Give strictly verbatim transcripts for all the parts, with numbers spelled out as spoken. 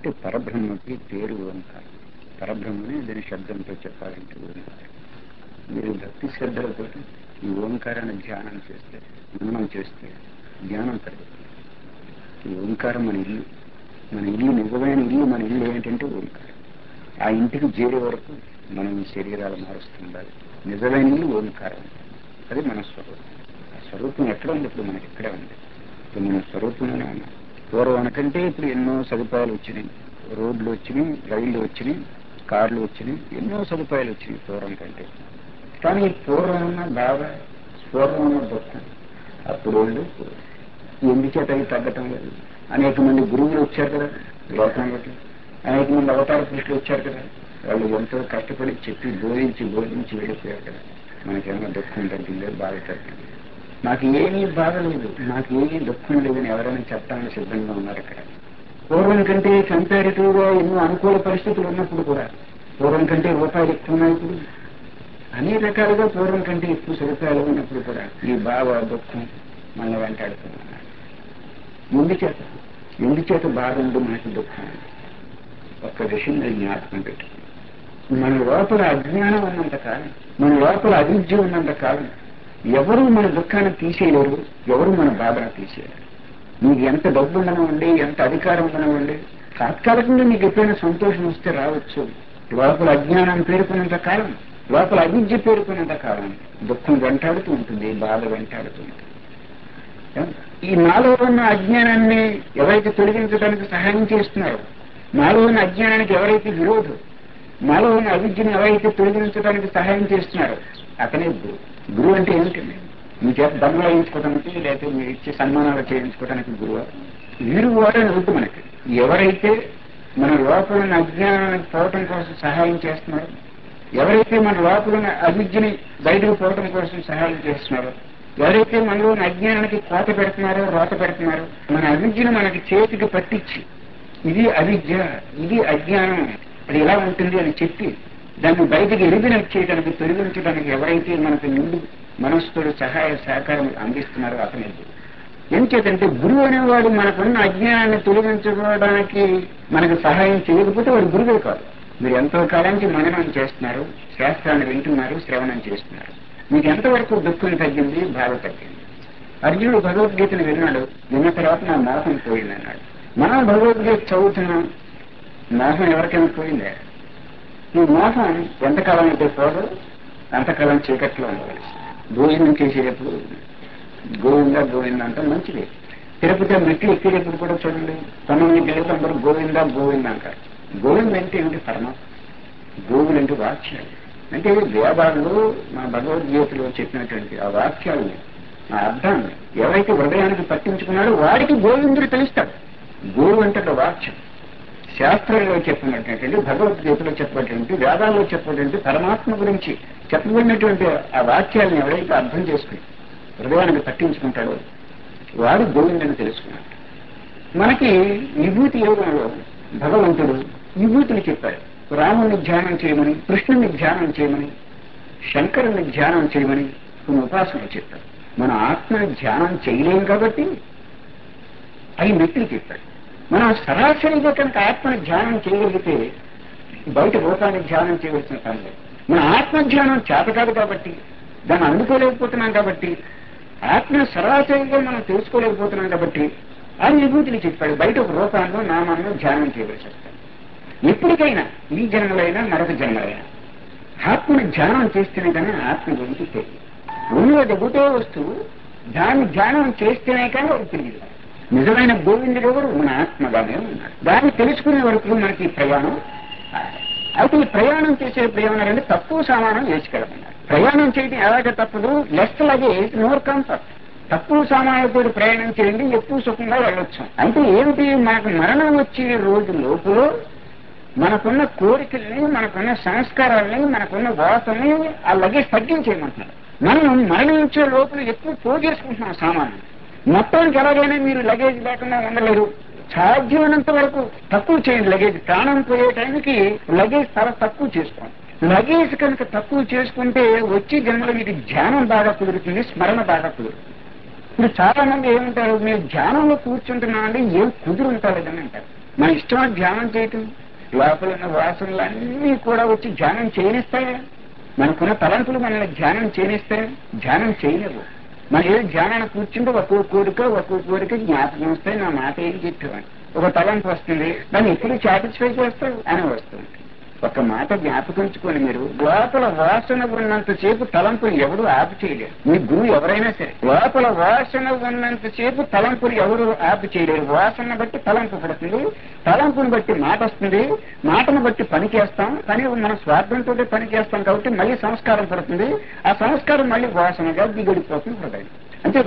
అంటే పరబ్రహ్మకి పేరు ఓంకారం. పరబ్రహ్మని దీని శబ్దంతో చెప్పాలంటే ఓంకారం. మీరు భక్తి శ్రద్ధలతో ఈ ఓంకారాన్ని ధ్యానం చేస్తే, మననం చేస్తే జ్ఞానం కలుగుతుంది. ఈ ఓంకారం మన ఇల్లు, మన ఇల్లు నిజమైన ఇల్లు. మన ఇల్లు ఏంటంటే ఓంకారం. ఆ ఇంటికి చేరే వరకు మనం ఈ శరీరాలు మారుస్తుండాలి. నిజమైన ఇల్లు ఓంకారం, అది మన స్వరూపం. ఆ స్వరూపం ఎక్కడ ఉంది? ఇప్పుడు మనకి ఇక్కడే ఉంది. ఇప్పుడు మన స్వరూపంలోనే ఉన్నాం. పూర్వం కంటే ఇప్పుడు ఎన్నో సదుపాయాలు వచ్చినాయి. రోడ్లు వచ్చినాయి, రైళ్లు వచ్చినాయి, కార్లు వచ్చినాయి, ఎన్నో సదుపాయాలు వచ్చినాయి పూర్వం కంటే. కానీ పూర్వం ఉన్న బాధ, పూర్వం ఉన్న దుఃఖం అప్పుడు వాళ్ళు ఎందుచేత అవి తగ్గటం లేదు. అనేక మంది గురువులు వచ్చారు కదా లోకంలోకి, అనేక మంది అవతార పురుషులు వచ్చారు కదా, వాళ్ళు ఎంతో కష్టపడి చెప్పి బోధించి బోధించి వెళ్ళిపోయారు కదా. మనకేమో దుఃఖం తగ్గింది, బాధ తగ్గింది. నాకు ఏమీ బాధ లేదు, నాకు ఏమీ దుఃఖం లేదని ఎవరైనా చెప్పడానికి సిద్ధంగా ఉన్నారు ఇక్కడ. పూర్వం కంటే కంపారిటివ్గా ఎన్నో అనుకూల పరిస్థితులు ఉన్నప్పుడు కూడా, పూర్వం కంటే రూపాయలు ఎక్కువ ఉన్నాయి. ఇప్పుడు అన్ని రకాలుగా పూర్వం కంటే ఎక్కువ సదుపాయాలు ఉన్నప్పుడు కూడా ఈ బాధ దుఃఖం మన వెంటాడుతున్నాను. ఎందుచేత ఎందుచేత బాధ ఉంది, మనకి దుఃఖం ఉంది? ఒక్క విషయం నేను జ్ఞాపకం పెట్టుకున్నాను. మన లోపల అజ్ఞానం ఉన్నంత కాలం, మన లోపల అవిద్య ఉన్నంత కాలం ఎవరు మన దుఃఖాన్ని తీసేయలేరు, ఎవరు మన బాధను తీసేయలేరు. నీకు ఎంత డబ్బు ఉండనివ్వండి, ఎంత అధికారం ఉండనివ్వండి, తాత్కాలికంగా నీకు ఎప్పుడైనా సంతోషం వస్తే రావచ్చు. లోపల అజ్ఞానం పేరుకున్నంత కాలం, లోపల అవిద్య పేరుకున్నంత కాలం దుఃఖం వెంటాడుతూ ఉంటుంది, బాధ వెంటాడుతూ ఉంటుంది. ఈ నాలో ఉన్న అజ్ఞానాన్ని ఎవరైతే తొలగించడానికి సహాయం చేస్తున్నారో, నాలో ఉన్న అజ్ఞానానికి ఎవరైతే విరోధం, నాలో ఉన్న అవిద్యను ఎవరైతే తొలగించడానికి సహాయం చేస్తున్నారో అతనే గురువు. గురువు అంటే ఏమిటండి? మీ చేత దండలు వేయించుకోవడానికి, లేకపోతే మీరు ఇచ్చే సన్మానాలు చేయించుకోవడానికి గురువు వీరు వాడని వద్దు మనకి. ఎవరైతే మన లోపల ఉన్న అజ్ఞానానికి పోవటం కోసం సహాయం చేస్తున్నారో, ఎవరైతే మన లోపల ఉన్న అవిద్యని బయటకు పోవటం కోసం సహాయం చేస్తున్నారో, ఎవరైతే మనలోని అజ్ఞానానికి కోత పెడుతున్నారో, రోత పెడుతున్నారో, మన అవిద్యను మనకి చేతికి పట్టించి ఇది అవిద్య, ఇది అజ్ఞానం, అది ఎలా ఉంటుంది అని చెప్పి దాన్ని బయటికి ఎలిమినేట్ చేయడానికి, తొలగించడానికి ఎవరైతే మనకు ముందు మనస్సుతో సహాయ సహకారం అందిస్తున్నారో అతనే గురువు. ఎందుచేతంటే గురువు అనేవాడు మనకున్న అజ్ఞానాన్ని తొలగించుకోవడానికి మనకు సహాయం చేయకపోతే వాడు గురువే కాదు. మీరు ఎంతో కాలానికి మననం చేస్తున్నారు, శాస్త్రాన్ని వింటున్నారు, శ్రవణం చేస్తున్నారు. మీకు ఎంతవరకు దుఃఖం తగ్గింది, బాధ తగ్గింది? అర్జునుడు భగవద్గీతను విన్నాడు, విన్న తర్వాత నా మోహం పోయిందన్నాడు. మనం భగవద్గీత చదువుతున్నాం, మోహం ఎవరికైనా పోయిందే? ఈ మోహం ఎంతకాలం అయితే పోదు అంతకాలం చీకట్లో ఉండవలసి. భోజనం చేసేటప్పుడు గోవింద గోవింద అంటే మంచిది. తిరుపతి మెట్లు ఎక్కేటప్పుడు కూడా చూడండి, తొమ్మిది గెలుపు అందరూ గోవింద గోవింద అంటారు. గోవింద అంటే ఏమిటి? పరమాత్మ. గోవులు అంటే వాక్యాలు. అంటే వేదాల్లో మా భగవద్గీతలో చెప్పినటువంటి ఆ వాక్యాలని, ఆ అర్థాన్ని ఎవరైతే హృదయానికి పట్టించుకున్నాడో వాడికి గోవిందుడు తెలుస్తాడు. గోవు అంటే వాక్యం. శాస్త్రంలో చెప్పినటువంటి, భగవద్గీతలో చెప్పినటువంటి, వేదాల్లో చెప్పినటువంటి పరమాత్మ గురించి చెప్పబడినటువంటి ఆ వాక్యాలను ఎవరైతే అర్థం చేసుకుని హృదయానికి పట్టించుకుంటాడో వాడు గోవిందని తెలుసుకున్నాడు. మనకి విభూతి యోగంలో భగవంతుడు విభూతిని చెప్పాడు. రాముని ధ్యానం చేయమని, కృష్ణుని ధ్యానం చేయమని, శంకరుని ధ్యానం చేయమని కొన్ని ఉపాసనలు చెప్పాడు. మన ఆత్మని ధ్యానం చేయలేం కాబట్టి అవి మెట్లు చెప్పాడు. మనం సరాసరిగా కనుక ఆత్మని ధ్యానం చేయగలిగితే బయట రూపాన్ని ధ్యానం చేయవలసిన పని లేదు. మన ఆత్మ ధ్యానం చేత కాదు కాబట్టి, దాన్ని అందుకోలేకపోతున్నాం కాబట్టి, ఆత్మను సరాసరిగా మనం తెలుసుకోలేకపోతున్నాం కాబట్టి ఆ విభూతిని చెప్పాడు. బయట ఒక రూపాన్ని నామాన్ని ధ్యానం చేయవలసి వస్తాడు. ఎప్పటికైనా ఈ జన్మలైనా మరొక జన్మలైనా ఆత్మను ధ్యానం చేస్తేనే కానీ ఆత్మ గురించి తెలియదు. ఉన్నది ఒకటే వస్తువు, దాన్ని ధ్యానం చేస్తేనే కానీ అది తెలియదు. నిజమైన గోవిందుడు ఎవరు? మన ఆత్మగానే ఉన్నాడు. దాన్ని తెలుసుకునే వరకు మనకి ప్రయాణం. అయితే ఈ ప్రయాణం చేసే ప్రయాణం అంటే తక్కువ సామానం వేసుకెళ్ళమన్నారు. ప్రయాణం చేయడం ఎలాగ తప్పదు? Less luggage nor comfort. తక్కువ సామాన్లతో ప్రయాణం చేయండి, ఎక్కువ సుఖంగా వెళ్ళొచ్చు. అంటే ఏమిటి? మనకు మరణం వచ్చే రోజు లోపల మనకున్న కోరికల్ని, మనకున్న సంస్కారాలని, మనకున్న వాసనని ఆ లగేజ్ తగ్గించేయమంటున్నారు. మనం మరణించే లోపల ఎక్కువ పోగేసుకుంటున్నాం సామాన్లు. మొత్తానికి ఎలాగైనా మీరు లగేజ్ లేకుండా ఉండలేరు. సాధ్యమైనంత వరకు తక్కువ చేయండి లగేజ్. ప్రాణం పోయే టైంకి లగేజ్ చాలా తక్కువ చేసుకోండి. లగేజ్ కనుక తక్కువ చేసుకుంటే వచ్చే జన్మలో మీకు ధ్యానం బాగా కుదురుతుంది, స్మరణ బాగా కుదురుతుంది. ఇప్పుడు చాలా మంది ఏమంటారు, మీరు ధ్యానంలో కూర్చుంటున్నామండి, ఏం కుదురు ఉంటారు అని అంటారు. మన ఇష్టం ధ్యానం చేయటం. లోపల ఉన్న వాసనలన్నీ కూడా వచ్చి ధ్యానం చేయనిస్తాయా? మనకున్న తలంపులు మనల్ని ధ్యానం చేయనిస్తాయా? ధ్యానం చేయలేవు. మన ఏదో ధ్యానాన్ని కూర్చుంటే ఒక్కో కోరిక ఒక్కో కోరిక జ్ఞాపకం వస్తాయి. నా మాట ఏం చెప్పేవాడిని. ఒక తలంపు వస్తుంది, దాన్ని ఎప్పుడు సాటిస్ఫై చేస్తావు అని వస్తుంది. ఒక మాట జ్ఞాపకించుకొని మీరు లోపల వాసన ఉన్నంతసేపు తలంపులు ఎవరు ఆపు చేయలేరు. మీ గురువు ఎవరైనా సరే లోపల వాసన ఉన్నంతసేపు తలంపులు ఎవరు ఆపు చేయలేరు. వాసన బట్టి తలంపు పడుతుంది, తలంపుని బట్టి మాట వస్తుంది, మాటను బట్టి పని చేస్తాం, పని మన స్వార్థంతో పని చేస్తాం కాబట్టి మళ్ళీ సంస్కారం పడుతుంది. ఆ సంస్కారం మళ్ళీ వాసనగా దిగడిపోతుంది హృదయం. అంటే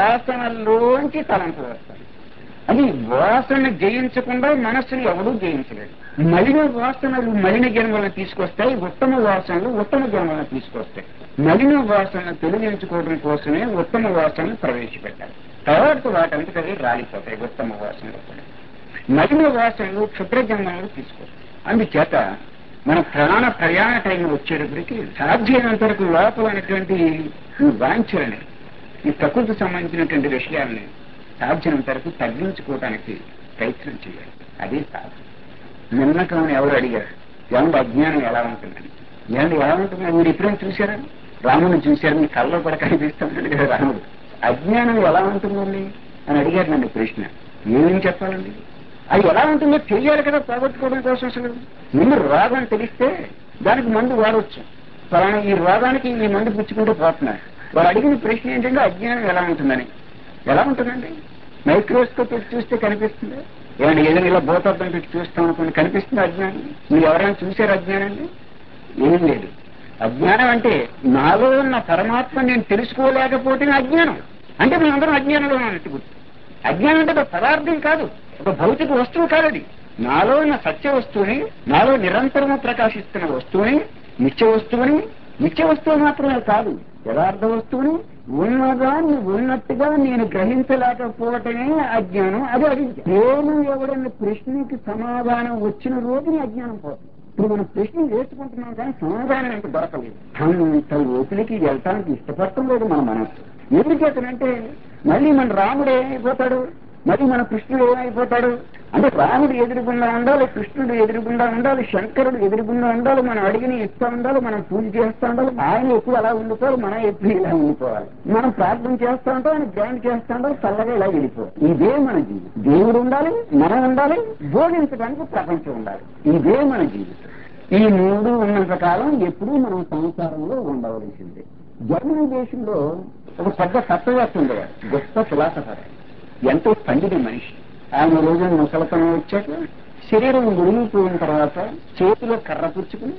వాసనలోంచి తలంపు వస్తాయి. అది వాసన జయించకుండా మనస్సును ఎవరూ జయించలేదు. మలిన వాసనలు మలిన జన్మలను తీసుకొస్తాయి, ఉత్తమ వాసనలు ఉత్తమ జన్మలను తీసుకొస్తాయి. మలిన వాసనను తొలగించుకోవడం కోసమే ఉత్తమ వాసనను ప్రవేశపెట్టాలి. తర్వాత వాటంతట అవి రాలిపోతాయి. ఉత్తమ వాసనలు కూడా మలిన వాసనలు క్షుద్ర జన్మలను తీసుకొస్తాయి. అందుచేత మన ప్రాణ ప్రయాణ టైం వచ్చేటప్పటికి సాధ్యమైనంత వరకు లోపల ఉన్నటువంటి ఈ వాంఛలని, ఈ ప్రకృతికి సంబంధించినటువంటి విషయాలని సాధ్యమైనంత వరకు తగ్గించుకోవడానికి ప్రయత్నం చేయాలి. అదే సాధన. నిన్నకమని ఎవరు అడిగారు, ఏమంటే అజ్ఞానం ఎలా ఉంటుందని. ఏమంటే ఎలా ఉంటుందని మీరు ఎప్పుడైనా చూశారా? రాముని చూశారు, మీ కళ్ళలో కూడా కనిపిస్తుందండి కదా రాముడు. అజ్ఞానం ఎలా ఉంటుందండి అని అడిగారు నన్ను ప్రశ్న. ఏమేం చెప్పాలండి? అది ఎలా ఉంటుందో తెలియాలి కదా పోగొట్టుకోవడం కోసం. అసలు ముందు రోగం తెలిస్తే దానికి మందు వాడవచ్చు. ఫలానా ఈ రోగానికి ఈ మందు పుచ్చుకుంటూ పోతున్నారు. వారు అడిగిన ప్రశ్న ఏంటంటే అజ్ఞానం ఎలా ఉంటుందని. ఎలా ఉంటుందండి? మైక్రోస్కోప్ పెట్టి చూస్తే కనిపిస్తుంది. ఏమంటే ఏదైనా ఇలా భూతత్వం పెట్టి చూస్తాం అనుకోండి, కనిపిస్తుంది అజ్ఞానం. మీరు ఎవరైనా చూశారు అజ్ఞానాన్ని? ఏం లేదు. అజ్ఞానం అంటే నాలో ఉన్న పరమాత్మ నేను తెలుసుకోలేకపోతే అజ్ఞానం. అంటే మేమందరం అజ్ఞానంలో అన్నట్టు. అజ్ఞానం అంటే ఒక పదార్థం కాదు, ఒక భౌతిక వస్తువు కాదు. అది నాలో ఉన్న సత్య వస్తువుని, నాలో నిరంతరము ప్రకాశిస్తున్న వస్తువుని, నిత్య వస్తువుని, నిత్య వస్తువు మాత్రమే కాదు యథార్థ వస్తువుని ఉన్నదాన్ని ఉన్నట్టుగా నేను గ్రహించలేకపోవటమే అజ్ఞానం. అది అవిద్య. నేను ఎవడన్న ప్రశ్నకి సమాధానం వచ్చిన రోజుని అజ్ఞానం పోతుంది. ఇప్పుడు మనం ప్రశ్న వేసుకుంటున్నాం కానీ సమాధానం ఎంత దొరకలేదు. అంత ఓపిలికి వెళ్ళటానికి ఇష్టపడటం లేదు మన మనస్సు. ఎందుచేతనంటే మళ్ళీ మన రాముడు ఏమైపోతాడు, మరి మన కృష్ణుడు ఏమైపోతాడు అంటే రాముడు ఎదురుగుండా ఉండాలి, కృష్ణుడు ఎదురుగుండా ఉండాలి, శంకరుడు ఎదురుగుండా ఉండాలి, మనం అడిగిన ఇస్తూ ఉండాలి, మనం పూజ చేస్తూ ఉండాలి. ఆయన ఎప్పుడు అలా ఉండిపోవాలి, మనం ఎప్పుడు ఇలా ఉండిపోవాలి. మనం ప్రార్థన చేస్తూ ఉంటాం, ఆయన ధ్యానం చేస్తూ ఉండాలి, చల్లగా ఇలా వెళ్ళిపోవాలి. ఇదే మన జీవితం. దేవుడు ఉండాలి, మనం ఉండాలి, బోధించడానికి ప్రపంచం ఉండాలి. ఇదే మన జీవితం. ఈ మూడు ఉన్నంత కాలం ఎప్పుడూ మనం సంసారంలో ఉండవలసిందే. జర్మనీ దేశంలో ఒక పెద్ద తత్వవేత్త ఉండేవాడు, గొప్ప ఫిలాసఫర్, ఎంతో పండిత మనిషి. ఆయన రోజున ముసలతనం వచ్చాక శరీరం మురిగిపోయిన తర్వాత చేతిలో కర్ర పుచ్చుకుని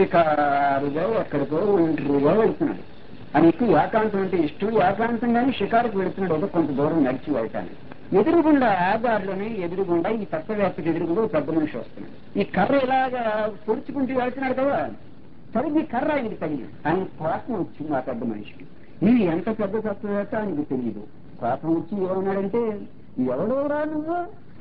షికారుగా ఎక్కడికో ఒంటరిగా వెళ్తున్నాడు. ఆయనకు ఏకాంతం అంటే ఇష్టం. ఏకాంతంగానే షికారుకు వెళుతున్నాడు, ఏదో కొంత దూరం నడిచి వెళ్తానికి. ఎదురుగుండా ఆధార్లోనే ఎదురుగుండా ఈ తత్వవేత్తకి ఎదురుగుండా పెద్ద మనిషి వస్తున్నాడు. ఈ కర్ర ఇలాగా పొడుచుకుంటూ వెళ్తున్నాడు కదా, సరిగ్గా కర్ర ఆయనకి తగిలి ఆయన కోపం వచ్చింది ఆ పెద్ద మనిషికి. ఇది ఎంత పెద్ద తత్వవేత్త ఆయనకు తెలియదు. కోపం వచ్చి ఏమన్నాడంటే, ఎవడోరా నువ్వు?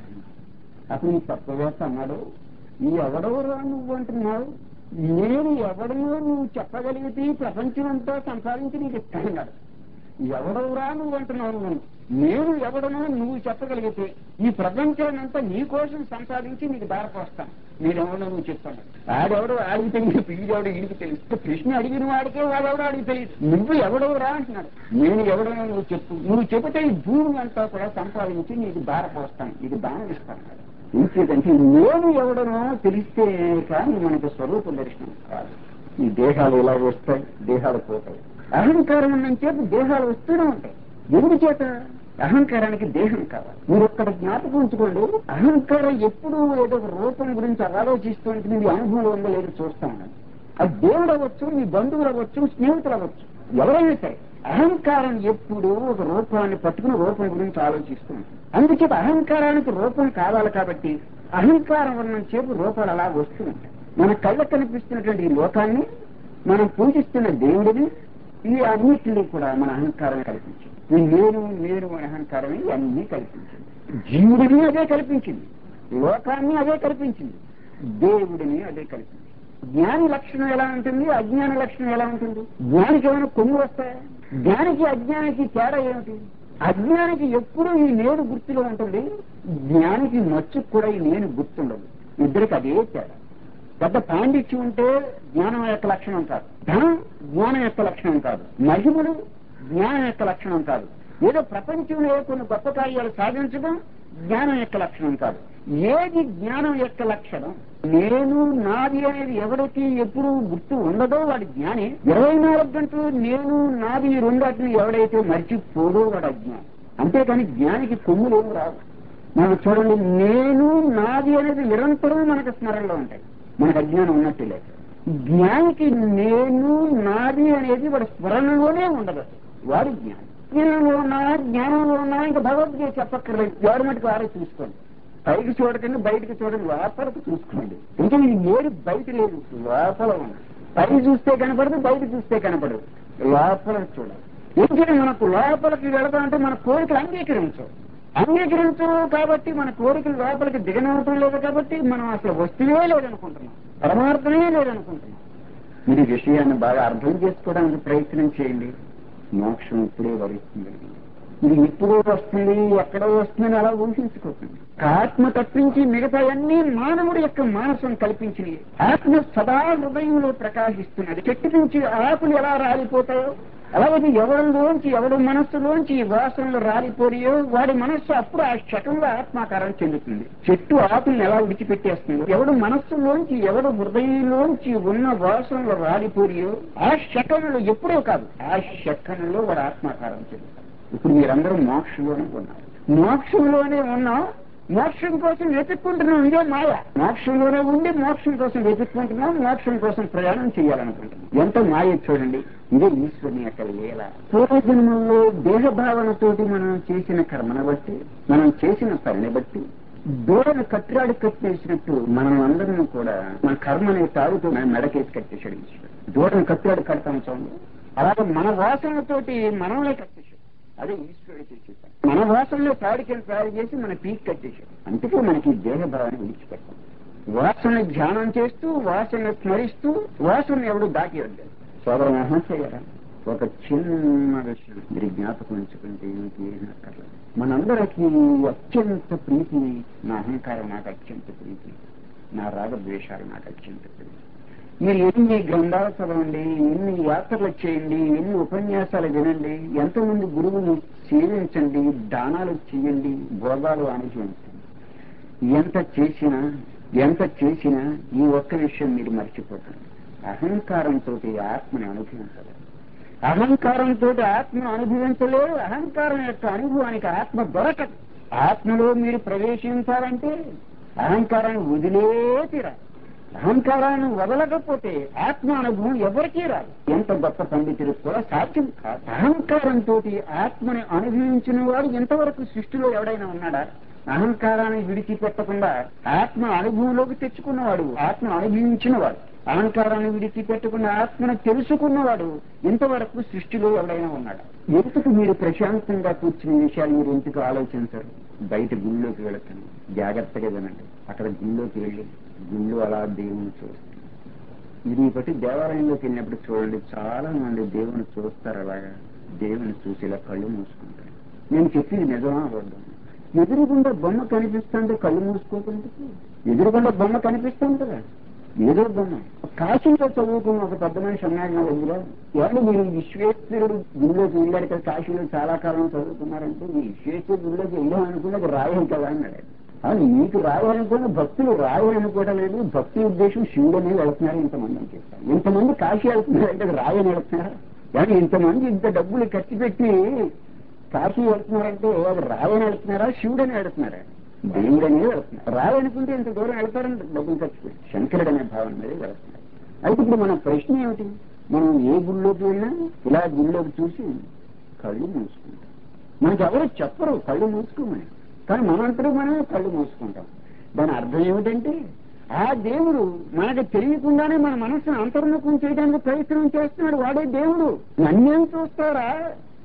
అప్పుడు ఈ తత్వవేత్త అన్నాడు, ఈ ఎవడోరా నువ్వు అంటున్నావు, నేను ఎవడనో నువ్వు చెప్పగలిగితే ప్రపంచం అంతా సంపాదించి నీకు ఇస్తాడు. ఎవడోరా నువ్వు అంటున్నావు, నువ్వు నేను ఎవడనో నువ్వు చెప్పగలిగితే ఈ ప్రపంచాన్ని అంతా నీ కోసం సంపాదించి నీకు దారిపోస్తాను. నేనెవడో నువ్వు చెప్తాను. ఆడెవడో ఆడికి తెలియదు, వీడెవడో ఈడికి తెలియదు. ప్రశ్న అడిగిన వాడికే వాడెవడో ఆడికి తెలియదు. నువ్వు ఎవడోరా అంటున్నాడు. నేను ఎవడనో నువ్వు చెప్పు, నువ్వు చెబితే ఈ భూమి అంతా కూడా సంపాదించి నీకు దారిపోస్తాను, నీకు దానం ఇస్తాను. ఇంకేదంటే నేను ఎవడనో తెలిస్తే కానీ మనకు స్వరూప దర్శనం కాదు. ఈ దేహాలు ఇలా వస్తాయి, దేహాలు పోతాయి. అహంకారం ఉన్నంచేపు దేహాలు వస్తూనే ఉంటాయి. ఎందుకు చేత? అహంకారానికి దేహం కావాలి. మీరు ఒక్కడ జ్ఞాపకం ఉంచుకోండి, అహంకారం ఎప్పుడు ఏదో ఒక రూపం గురించి ఆలోచిస్తూ ఉంటుంది. మీ అనుభవం ఉందో లేదో చూస్తా ఉన్నాను. అది దేవుడు అవ్వచ్చు, మీ బంధువులు అవ్వచ్చు, స్నేహితులు అవ్వచ్చు, ఎవరైనా సరే అహంకారం ఎప్పుడు ఒక రూపాన్ని పట్టుకుని రూపం గురించి ఆలోచిస్తూ ఉంటుంది. అందుచేత అహంకారానికి రూపం కావాలి కాబట్టి అహంకారం ఉన్నంతసేపు రూపాలు అలా వస్తూ ఉంటాయి. మన కళ్ళకు కనిపిస్తున్నటువంటి ఈ లోకాన్ని, మనం పూజిస్తున్న దేవుడిని, ఈ అన్నిటినీ కూడా మన అహంకారం కల్పించింది. ఈ నేను నేను అనే అహంకారమే అన్నీ కల్పించింది. జీవుడిని అదే కల్పించింది, లోకాన్ని అదే కల్పించింది, దేవుడిని అదే కల్పించింది. జ్ఞాని లక్షణం ఎలా ఉంటుంది, అజ్ఞాన లక్షణం ఎలా ఉంటుంది? జ్ఞానికి ఏమైనా కొమ్ము వస్తాయా? జ్ఞానికి అజ్ఞానికి తేడా ఏమిటి? అజ్ఞానికి ఎప్పుడూ ఈ నేను గుర్తులో ఉంటుంది, జ్ఞానికి మచ్చుకు కూడా ఈ నేను గుర్తుండదు. ఇద్దరికి అదే తేడా. పెద్ద పాండిత్యం ఉంటే జ్ఞానం యొక్క లక్షణం కాదు, ధనం జ్ఞానం యొక్క లక్షణం కాదు, మహిమలు జ్ఞానం యొక్క లక్షణం కాదు, ఏదో ప్రపంచంలో కొన్ని గొప్ప కార్యాలు సాధించడం జ్ఞానం యొక్క లక్షణం కాదు. ఏది జ్ఞానం యొక్క లక్షణం? నేను నాది అనేది ఎవరికి ఎప్పుడు గుర్తు ఉండదో వాడి జ్ఞాని. ఇరవై నాలుగు గంటలు నేను నాది రెండాటిని ఎవడైతే మర్చిపోదో వాడు అజ్ఞాని. అంతేకాని జ్ఞానికి కొమ్ములు ఏమి రావు. మనం చూడండి, నేను నాది అనేది నిరంతరం మనకు స్మరణలో ఉంటాయి, మనకు అజ్ఞానం ఉన్నట్టు లేదు. జ్ఞానికి నేను నాది అనేది వాడి స్మరణలోనే ఉండదు, వాడి జ్ఞానం. జ్ఞానంలో ఉన్నా జ్ఞానంలో ఉన్నా ఇంకా భగవద్గీత చెప్పక్కర్లేదు, గవర్నమెంట్కి వారే చూసుకోండి. పైకి చూడకండి, బయటకు చూడండి, లోపలకు చూసుకోండి. ఇంకా ఇది ఏది బయట లేదు, లోపల ఉంది. పైకి చూస్తే కనపడదు, బయట చూస్తే కనపడదు, లోపలకు చూడాలి. ఎందుకంటే మనకు లోపలికి వెళతా అంటే మన కోరికలు అంగీకరించవు అంగీకరించవు కాబట్టి మన కోరికలు లోపలికి దిగనవటం లేదు, కాబట్టి మనం అసలు వస్తువే లేదనుకుంటున్నాం, పరమార్థమే లేదనుకుంటున్నాం. మీరు ఈ విషయాన్ని బాగా అర్థం చేసుకోవడానికి ప్రయత్నం చేయండి. మోక్షం ఇప్పుడే వరిస్తుంది. ఇది ఎప్పుడో వస్తుంది, ఎక్కడో వస్తుందని అలా ఊహించుకోకండి. ఆత్మ తప్పించి మిగతా అన్ని మానవుడి యొక్క మానసం కల్పించినవి. ఆత్మ సదా హృదయంలో ప్రకాశిస్తున్నది. చెట్టు నుంచి ఆకులు ఎలా రాలిపోతాయో అలాగే ఎవరిలోంచి ఎవరి మనస్సులోంచి వాసనలు రాలిపోయో వాడి మనస్సు అప్పుడు ఆ శకంలో ఆత్మాకారం చెందుతుంది. చెట్టు ఆకులను ఎలా విడిచిపెట్టేస్తుంది, ఎవడు మనస్సులోంచి ఎవడు హృదయంలోంచి ఉన్న వాసనలు రాలిపోయో ఆ శకంలో ఎప్పుడో కాదు, ఆ శకంలో వాడు ఆత్మాకారం చెందుతాడు. ఇప్పుడు మీరందరూ మోక్షంలోనే ఉన్నారు, మోక్షంలోనే ఉన్నాం. మోక్షం కోసం వెతుక్కుంటున్నాం, ఇదే మాయ. మోక్షంలోనే ఉండి మోక్షం కోసం వెతుక్కుంటున్నాం, మోక్షం కోసం ప్రయాణం చేయాలనుకుంటున్నాం. ఎంత మాయ చూడండి. ఇదే ఈశ్వరుని యొక్క లీల. పూర్వజన్మల్లో దేహభావనతోటి మనం చేసిన కర్మను బట్టి, మనం చేసిన పనిని బట్టి దూడను కట్టిరాడు కట్టేసినట్టు మనం అందరం కూడా మన కర్మని తాడుతూ మనం మెడకేసి కట్టేశాడు ఈశ్వరుడు. దూడను కట్టిరాడు కడతాం చూడండి, అలాగే మన వాసనతోటి మనల్ని కట్టేశాడు. అదే ఈశ్వరుడు చేసేసాడు. మన వాసనలో తాడికలు తయారు చేసి మన పీక్ కట్టేశాడు. అందుకే మనకి దేహ భావాన్ని విడిచిపెట్టాం. వాసన ధ్యానం చేస్తూ, వాసన స్మరిస్తూ, వాసన ఎవడు దాటి వద్దాడు. సోదర మహాశయ, ఒక చిన్న విషయం మీరు జ్ఞాపకం ఉంచుకుంటే ఏమిటి అక్కర్లేదు. మనందరికీ అత్యంత ప్రీతి నా అహంకారం, నాకు అత్యంత ప్రీతి నా రాగద్వేషాలు, నాకు అత్యంత ప్రీతి. మీరు ఎన్ని గ్రంథాలు చదవండి, ఎన్ని యాత్రలు చేయండి, ఎన్ని ఉపన్యాసాలు వినండి, ఎంతమంది గురువులు సేవించండి, దానాలు చేయండి, భోగాలు అనుభవించండి, ఎంత చేసినా ఎంత చేసినా ఈ ఒక్క విషయం మీరు మర్చిపోతారు. అహంకారంతో ఆత్మని అనుభవించలేదు. అహంకారంతో ఆత్మను అనుభవించలేదు. అహంకారం యొక్క అనుభవానికి ఆత్మ దొరకదు. ఆత్మలో మీరు ప్రవేశించాలంటే అహంకారాన్ని వదిలే తీరాలి. అహంకారాన్ని వదలకపోతే ఆత్మ అనుభవం ఎవరికీ రాదు. ఎంత గొప్ప పండితులు కూడా సాధ్యం కాదు. అహంకారంతో ఆత్మని అనుభవించిన వాడు ఇంతవరకు సృష్టిలో ఎవడైనా ఉన్నాడా? అహంకారాన్ని విడిచిపెట్టకుండా ఆత్మ అనుభవంలోకి తెచ్చుకున్నవాడు, ఆత్మ అనుభవించినవాడు, అహంకారాన్ని విడిచిపెట్టకుండా ఆత్మను తెలుసుకున్నవాడు ఇంతవరకు సృష్టిలో ఎవడైనా ఉన్నాడా? ఎందుకు మీరు ప్రశాంతంగా కూర్చునే విషయాలు మీరు ఎందుకు ఆలోచించరు? బయట గుళ్ళోకి వెళుతాను, జాగ్రత్తగా వినండి. అక్కడ గుళ్ళోకి వెళ్ళి గుళ్ళు అలా దేవుని చూస్తారు. ఇది బట్టి దేవాలయంలోకి వెళ్ళినప్పుడు చూడండి, చాలా మంది దేవుని చూస్తారు. అలాగా దేవుని చూసి ఇలా కళ్ళు మూసుకుంటారు. నేను చెప్పింది నిజమా అబద్ధం? ఎదురుగుండా బొమ్మ కనిపిస్తుంటే కళ్ళు మూసుకోకుండా, ఎదురుగుండా బొమ్మ కనిపిస్తుంది కదా, ఏదో బొమ్మ. కాశీలో చదువుకున్న ఒక పెద్ద మనిషి అన్నాడు నా దగ్గర, ఎవరు మీరు విశ్వేశ్వరుడు గుళ్ళోకి వెళ్ళాడు కదా, కాశీలో చాలా కాలం చదువుకున్నారంటే మీ విశ్వేశ్వరుడు గుళ్ళోకి వెళ్ళాం అనుకున్నది రాయని కదా అన్నాడు. అది మీకు రాయాలనుకున్న భక్తులు రాయాలనుకోవడం లేదు, భక్తి ఉద్దేశం శివుడనే వెళుతున్నారు ఇంతమంది అని చెప్తారు. ఇంతమంది కాశీ వెళ్తున్నారంటే రాయని వెళుతున్నారు. కానీ ఇంతమంది ఇంత డబ్బులు ఖర్చు పెట్టి కాశీ వెళ్తున్నారంటే అది రాయని వెళుతున్నారా, శివుడని వెళుతున్నారా? దేవుడనే వెళుతున్నారు. రాయనుకుంటే ఇంత దూరం వెళ్తారని డబ్బులు ఖర్చు పెట్టి శంకరుడు అనే భావన మీద వెళుతున్నారు. అయితే ఇప్పుడు మన ప్రశ్న ఏమిటి? మనం ఏ గుళ్ళోకి వెళ్ళినా ఇలా గుళ్ళోకి చూసి కళ్ళు మూసుకుంటాం. మనకు ఎవరు చెప్పరు కళ్ళు మూసుకోమని, కానీ మనంతరూ మనమే కళ్ళు మూసుకుంటాం. దాని అర్థం ఏమిటంటే ఆ దేవుడు మనకు తెలియకుండానే మన మనసును అంతర్ముఖం చేయడానికి ప్రయత్నం చేస్తున్నాడు. వాడే దేవుడు. నన్నేం చూస్తారా,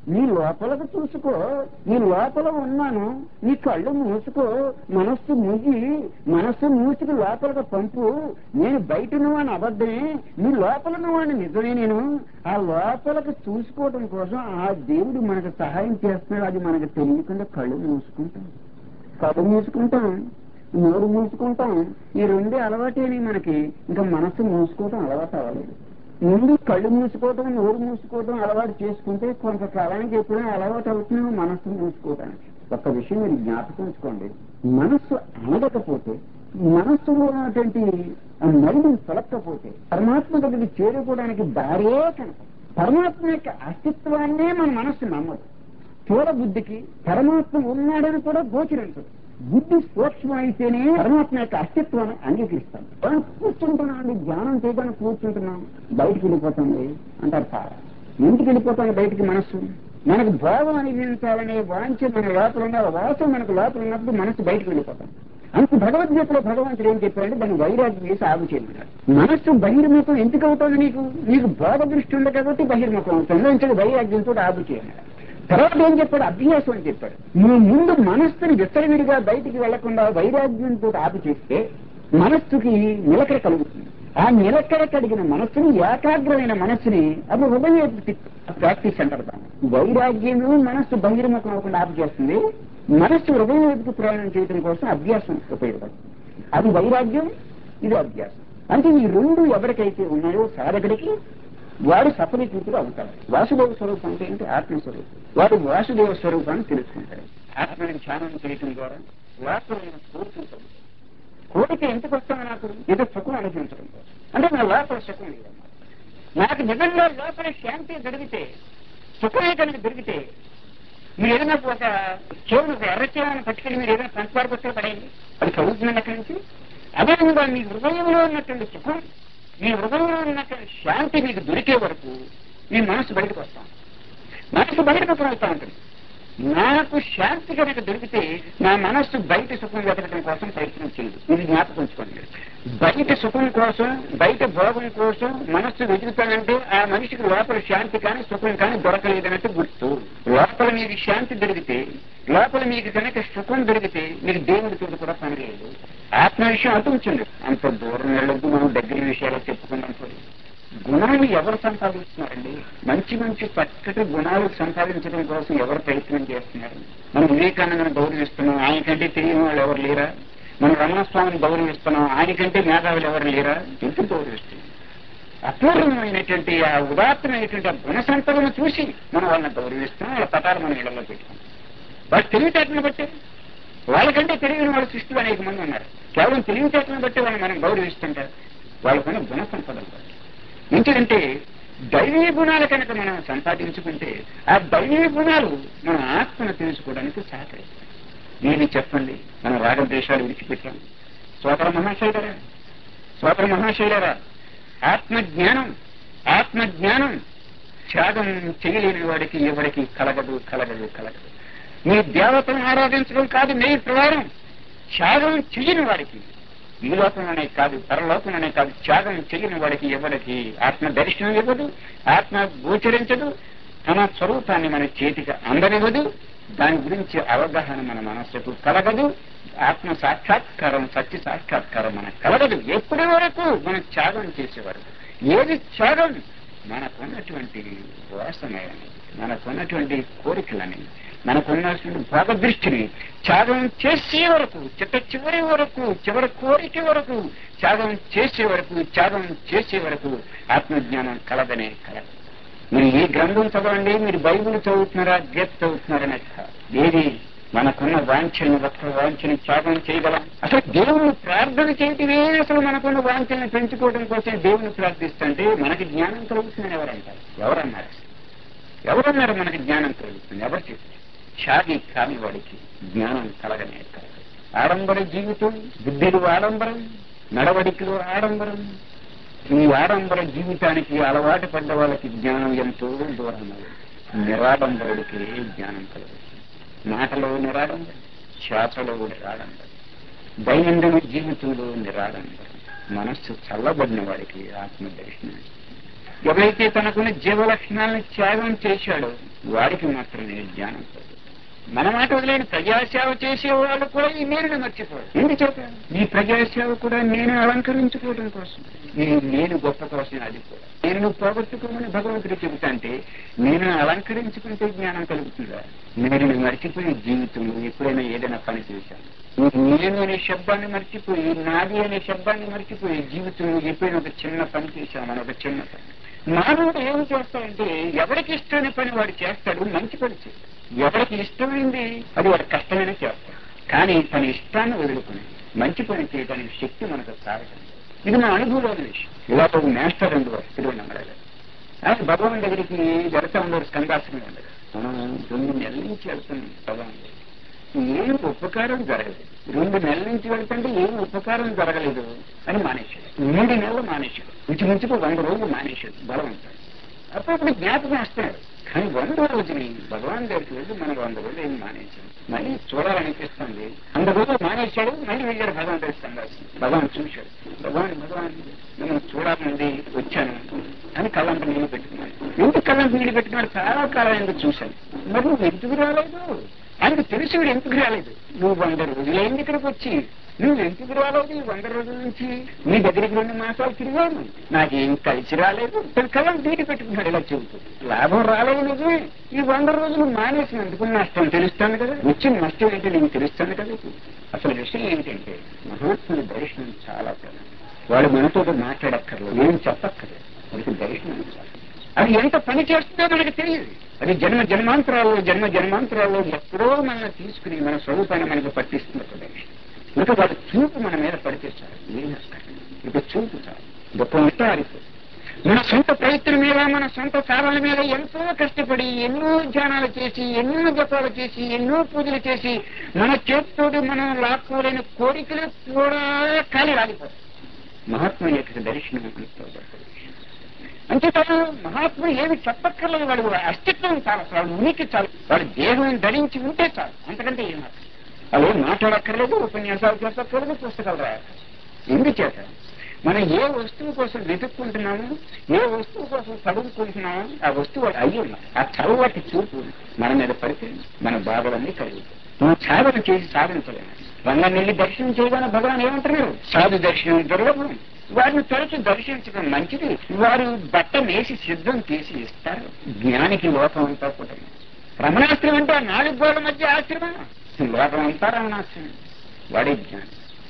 నీ లోపలకు చూసుకో, నీ లోపల ఉన్నాను, నీ కళ్ళు మూసుకో, మనస్సు మూసి మనస్సు మూసుకు లోపలకు పంపు. నేను బయట నువ్వని అబద్ధమే, నీ లోపల నువ్వని నిజమే. నేను ఆ లోపలకు చూసుకోవడం కోసం ఆ దేవుడు మనకు సహాయం చేస్తున్నాడు. అది మనకు తెలియకుండా కళ్ళు మూసుకుంటాం, కళ్ళు మూసుకుంటాం, నోరు మూసుకుంటాం. ఈ రెండే అలవాటేని మనకి. ఇంకా మనస్సు మూసుకోవడం అలవాటు అవ్వలేదు. ముందు కళ్ళు మూసుకోవడం, నోరు మూసుకోవడం అలవాటు చేసుకుంటే కొంతకాలానికి ఎప్పుడైనా అలవాటు అవుతున్నాం మనస్సు మూసుకోవడానికి. ఒక్క విషయం మీరు జ్ఞాపకం ఉంచుకోండి, మనస్సు అనగకపోతే, మనస్సులో ఉన్నటువంటి మైండ్ని తొలగకపోతే పరమాత్మ దగ్గరికి చేరుకోవడానికి దారే కనుక. పరమాత్మ యొక్క అస్తిత్వాన్నే మన మనస్సు నమ్మదు. స్థూల బుద్ధికి పరమాత్మ ఉన్నాడని కూడా గోచరించదు. బుద్ధి సూక్ష్మం అయితేనే పరమాత్మ యొక్క అస్తిత్వాన్ని అంగీకరిస్తాం. మనం కూర్చుంటున్నాం, ధ్యానం చేయడానికి కూర్చుంటున్నాం, బయటికి వెళ్ళిపోతుంది అంటారు సార్. ఇంటికి వెళ్ళిపోతాను బయటికి. మనస్సు మనకు భోగం అనిపించాలనే వాంఛ మన లోపల ఉన్న వాసన మనకు లోపల ఉన్నప్పుడు మనస్సు బయటకు వెళ్ళిపోతాం. అంత భగవద్గీతలో భగవంతుడు ఏం చెప్పారంటే దాన్ని వైరాగ్యం చేసి ఆగు చేయమన్నారు. మనస్సు బహిర్ముఖం ఎందుకు అవుతుంది? నీకు నీకు భోగ దృష్టి ఉంది కాబట్టి బహిర్ముఖం అవుతుంది. ఇంకా వైరాగ్యంతో ఆగు చేయమన్నారు. తర్వాత ఏం చెప్పాడు? అభ్యాసం అని చెప్పాడు. నువ్వు ముందు మనస్సుని విచ్చలవిడిగా బయటికి వెళ్లకుండా వైరాగ్యంతో ఆపు చేస్తే మనస్సుకి నిలకడ కలుగుతుంది. ఆ నిలకడ కలిగిన మనస్సుని, ఏకాగ్రమైన మనస్సుని అది హృదయ ప్రాక్టీస్ అంటారు. వైరాగ్యము మనస్సు బహిర్ముఖం అవ్వకుండా ఆపు చేస్తుంది. మనస్సు హృదయకు ప్రయాణం చేయడం కోసం అభ్యాసం ఉపయోగపడుతుంది. అది వైరాగ్యం, ఇది అభ్యాసం. అంటే ఈ రెండు ఎవరికైతే ఉన్నాయో సాధకుడికి వాడు సఫలీకృతుడు అవుతాడు. వాసుదేవ స్వరూపం అంటే ఏంటి? ఆత్మస్వరూపం. వాడు వాసుదేవ స్వరూపాన్ని తెలుసుకుంటాడు. ఆత్మని ధ్యానం చేయటం ద్వారా లోపల కోరుకుంటాడు. కోరిక ఎందుకు వస్తామో నాకు ఏదో సుఖం అనిపించడం కోసం. అంటే నా లోపల సుఖం లేదన్నమాట. నాకు నిజంగా లోపల శాంతి దొరికితే, సుఖమే కనుక దొరికితే, మీరు ఏదైనా ఒక చెవులు ఎర్రచేవాన్ని పట్టుకెళ్ళి మీరు ఏదైనా సంస్కారపత్రం పడేయండి, అది చదువుతున్నాను అక్కడి నుంచి. అదేవిధంగా మీ హృదయంలో ఉన్నటువంటి సుఖం, మీ హృదయంలో ఉన్నటువంటి శాంతి మీకు దొరికే వరకు మీ మనసు బయటకు వస్తాం. మనసు బయటకు వస్తూ ఉంటుంది. నాకు శాంతి కనుక దొరికితే నా మనస్సు బయట సుఖం వెతకడం కోసం ప్రయత్నం చేయదు. ఇది జ్ఞాపకం ఉంచుకోండి. బయట సుఖం కోసం, బయట భోగం కోసం మనస్సు వెతుకుతానంటే ఆ మనిషికి లోపల శాంతి కానీ సుఖం కానీ దొరకలేదన్నట్టు గుర్తు. లోపల మీకు శాంతి దొరికితే, లోపల మీకు కనుక సుఖం దొరికితే మీకు దేవుడితో కూడా పని లేదు. ఆత్మ విషయం అటు వచ్చింది. అంత దూరం వెళ్ళొద్దు, మనం దగ్గర విషయాలు చెప్పుకున్నాం. గుణాలు ఎవరు సంపాదిస్తున్నారండి? మంచి మంచి చక్కటి గుణాలు సంపాదించడం కోసం ఎవరు ప్రయత్నం చేస్తున్నారు? మనం వివేకానందను గౌరవిస్తున్నాం, ఆయనకంటే తెలియని వాళ్ళు ఎవరు లేరా? మనం రమణస్వామిని గౌరవిస్తున్నాం, ఆయనకంటే మేధావులు ఎవరు లేరా? ఎందుకు గౌరవిస్తున్నాం? అపూర్వమైనటువంటి ఆ ఉదాత్తమైనటువంటి ఆ గుణ సంపదను చూసి మనం వాళ్ళని గౌరవిస్తున్నాం. వాళ్ళ పటాలు మనం ఇళ్లలో పెట్టుకున్నాం. వాళ్ళు తెలివితేటలను బట్టి, వాళ్ళకంటే తెలియని వాళ్ళ సృష్టిలో అనేక మంది ఉన్నారు. కేవలం తెలివితేటలను బట్టి వాళ్ళని మనం గౌరవిస్తుంటారు. వాళ్ళకున్న గుణ సంపదను బట్టి. ఎందుకంటే దైవీ గుణాలు కనుక మనం సంపాదించుకుంటే ఆ దైవీ గుణాలు మన ఆత్మను తెలుసుకోవడానికి సహకరిస్తాయి. నేను చెప్పండి, మనం రాగద్వేషాలు విడిచిపెట్టాం. సోదర మహాశైలరా, సోదర మహాశైలరా, ఆత్మజ్ఞానం ఆత్మజ్ఞానం త్యాగం చేయలేని వాడికి ఎవరికి కలగదు కలగదు కలగదు. మీ దేవతను ఆరాధించడం కాదు మీ ప్రకారం, త్యాగం చేయని వాడికి ఈ లోకంలోనే కాదు పరలోకంలోనే కాదు, త్యాగం చేయని వాడికి ఎవరికి ఆత్మ దర్శనం ఇవ్వదు, ఆత్మ గోచరించదు, తన స్వరూపాన్ని మన చేతికి అందనివ్వదు, దాని గురించి అవగాహన మన మనస్సుకు కలగదు, ఆత్మ సాక్షాత్కారం సత్య సాక్షాత్కారం మనకు కలగదు. ఎప్పటి వరకు మనం త్యాగం చేసేవారు. ఏది త్యాగం? మనకున్నటువంటి వాసనని, మనకున్నటువంటి కోరికలని, మనకున్నటువంటి భోగదృష్టిని త్యాగం చేసే వరకు, చిట్ట చివరి వరకు, చివరి కోరిక వరకు త్యాగం చేసే వరకు, త్యాగం చేసే వరకు ఆత్మజ్ఞానం కలదనే కలదు. మీరు ఈ గ్రంథం చదవండి, మీరు బైబిల్ చదువుతున్నారా, గీత చదువుతున్నారనే కాదు. ఏది మనకున్న వాంఛని, ఒక్క వాంఛని త్యాగం చేయగలం. అసలు దేవుని ప్రార్థన చేయటమే అసలు మనకున్న వాంఛని పెంచుకోవడం కోసం దేవుని ప్రార్థిస్తుంటే మనకి జ్ఞానం కలుగుతుందని ఎవరంటారు? ఎవరన్నారు? ఎవరన్నారు మనకి జ్ఞానం కలుగుతుంది? ఎవరు చెప్పారు? త్యాగి కాని వాడికి జ్ఞానం కలగనే కలగదు. ఆడంబర జీవితం, బుద్ధిలో ఆడంబరం, నడవడికలో ఆడంబరం. ఈ ఆడంబర జీవితానికి అలవాటు పడ్డ వాళ్ళకి జ్ఞానం ఎంతో దూరం. నిరాడంబరుడికి జ్ఞానం కలుగుతుంది. మాటలో నిరాడంబరం, శ్వాసలో నిరాడంబరం, దైనందిన జీవితంలో నిరాడంబరం. మనస్సు చల్లబడిన వాడికి ఆత్మ దర్శనం. ఎవరైతే తనకున్న జీవ లక్షణాలను త్యాగం చేశాడో వాడికి మాత్రమే జ్ఞానం కలుగుతుంది. మన మాట వదిలేని ప్రజాసేవ చేసేవాళ్ళు కూడా ఈ నేను మర్చిపోరు. ఎందుచేత ఈ ప్రజాసేవ కూడా నేను అలంకరించుకోవడం కోసం, ఈ నేను గొప్ప కోసం. అది కూడా నేను నువ్వు పోగొట్టుకోమని భగవంతుడు చెబుతా అంటే నేను అలంకరించుకుంటే జ్ఞానం కలుగుతుందా? నేను మర్చిపోయి జీవితం ఎప్పుడైనా ఏదైనా పని చేశాను, నేను అనే శబ్దాన్ని మర్చిపోయి, నాది అనే శబ్దాన్ని మర్చిపోయి జీవితంలో ఎప్పుడైనా ఒక చిన్న పని చేశాను, ఒక చిన్న పని. మానవుడు ఏమి చేస్తాడంటే ఎవరికి ఇష్టమైన పని వాడు చేస్తాడు, మంచి పని చేస్తాడు. ఎవరికి ఇష్టమైంది అది వాడు కష్టమైన చేస్తాడు. కానీ తన ఇష్టాన్ని వదులుకుని మంచి పని చేయడానికి శక్తి మనకు సాగటం. ఇది మన అనుభవంలోని విషయం. ఇలా ఒక మాస్టర్ అండి వారు తిరువన్నమలగా ఆయన భగవాన్ దగ్గరికి వెళ్తా ఉన్నారు. స్కందాశ్రమం ఉండగా మనం రెండు నెలల నుంచి వెళ్తున్నాం. భగవాన్ ఏం ఉపకారం జరగలేదు. రెండు నెలల నుంచి వెళ్తుంటే ఏం ఉపకారం జరగలేదు అని మానేశాడు. మూడు నెలలు మానేశాడు. ఇంచుమించుకు వంద రోజులు మానేశాడు బలవంతాడు. అప్పుడు జ్ఞాపకం వస్తున్నాడు. కానీ వంద రోజుని భగవాన్ దగ్గరికి వెళ్ళి మనం వంద రోజులు ఏమి మానేశాడు. మళ్ళీ చూడాలనిపిస్తుంది. వంద రోజులు మానేశాడు. మళ్ళీ వెళ్ళాడు భగవాన్ దగ్గర సందాల్సింది. భగవాన్ చూశాడు. భగవాన్ భగవాన్ నేను చూడాలని వచ్చాను అని కళ్ళంత నీళ్ళు పెట్టుకున్నాను. ఎందుకు కళ్ళంత నీళ్ళు పెట్టుకున్నాడు? చాలా కాలం ఎందుకు చూశాను. మరి నువ్వు ఎందుకు రాలేదు? ఆయనకు తెలిసి వీడు ఎందుకు రాలేదు. నువ్వు వంద రోజులైంది ఇక్కడికి వచ్చి, నువ్వు ఎందుకు రాలేదు? ఈ వంద రోజుల నుంచి నీ దగ్గరికి రెండు మాసాలు తిరిగాను, నాకేం కలిసి రాలేదు. తన కళ్ళం తీటి పెట్టుకున్నాడు. ఇలా చెబుతూ లాభం రాలేదు నిజమే. ఈ వంద రోజులు మానేసినందుకు నష్టం తెలుస్తాను కదా, వచ్చిన నష్టం ఏంటో నీకు తెలుస్తాను కదా. అసలు విషయం ఏంటంటే మహాత్ముడి దర్శనం చాలా ప్రధానం. వాడు మనతో మాట్లాడక్కర్లేదు, ఏం చెప్పక్కర్లేదు. వాడికి దర్శనం అది ఎంత పని చేస్తుందో మనకు తెలియదు. అది జన్మ జన్మాంతరాల్లో జన్మ జన్మాంతరాల్లో ఎప్పుడో మనం తీసుకుని మన స్వరూపాన్ని మనకు పట్టిస్తుంది ఒక దర్శనం. ఇంకా వాడు చూపు మన మీద పడితే చాలు, ఏం చేస్తాడు? ఇక చూపు చాలు, గొప్ప ఉంటే ఆరిపోతుంది. మన సొంత ప్రయత్నం మీద, మన సొంత సాధనల మీద ఎంతో కష్టపడి ఎన్నో ధ్యానాలు చేసి, ఎన్నో జపాలు చేసి, ఎన్నో పూజలు చేసి మన చేతితోటి మనం లాక్కోలేని కోరికలు కూడా ఖాళీ రాలిపోతాయి. మహాత్మ యొక్క దర్శనం అంతా అంతేకాదు మహాత్ముడు ఏమి చెప్పక్కర్లేదు. వాడు అస్తిత్వం చాలు, వాడు ఉనికి చాలు, వాడు దేహం ధరించి ఉంటే చాలు, అంతకంటే ఏం వాళ్ళు ఏం మాట్లాడక్కర్లేదు, ఉపన్యాసాలు చెప్పక్కర్లేదు, పుస్తకాలు రాయక్కర్లేదు. ఎందుచేత మనం ఏ వస్తువు కోసం వెతుక్కుంటున్నాము, ఏ వస్తువు కోసం చదువుకుంటున్నామో ఆ వస్తువు వాడు అయ్యి ఉన్నాం. ఆ చదువుటి చూపు మన మీద పడితే మన బాధలన్నీ కలుగుతాయి. మనం సాధన చేసి సాధించలేము. రంగాన్ని వెళ్ళి దర్శనం చేయగానే భగవాన్ ఏమంటున్నారు? సాధు దర్శనం దుర్లభం, వారిని తరచు దర్శించడం మంచిది. వారు బట్ట వేసి సిద్ధం చేసి ఇస్తారు. జ్ఞానికి లోకం అంతా కూడా రమణాశ్రమం అంటే ఆ నాలుగు గోడల మధ్య ఆశ్రమం, లోకం అంతా రమణాశ్రమం. వాడే జ్ఞానం.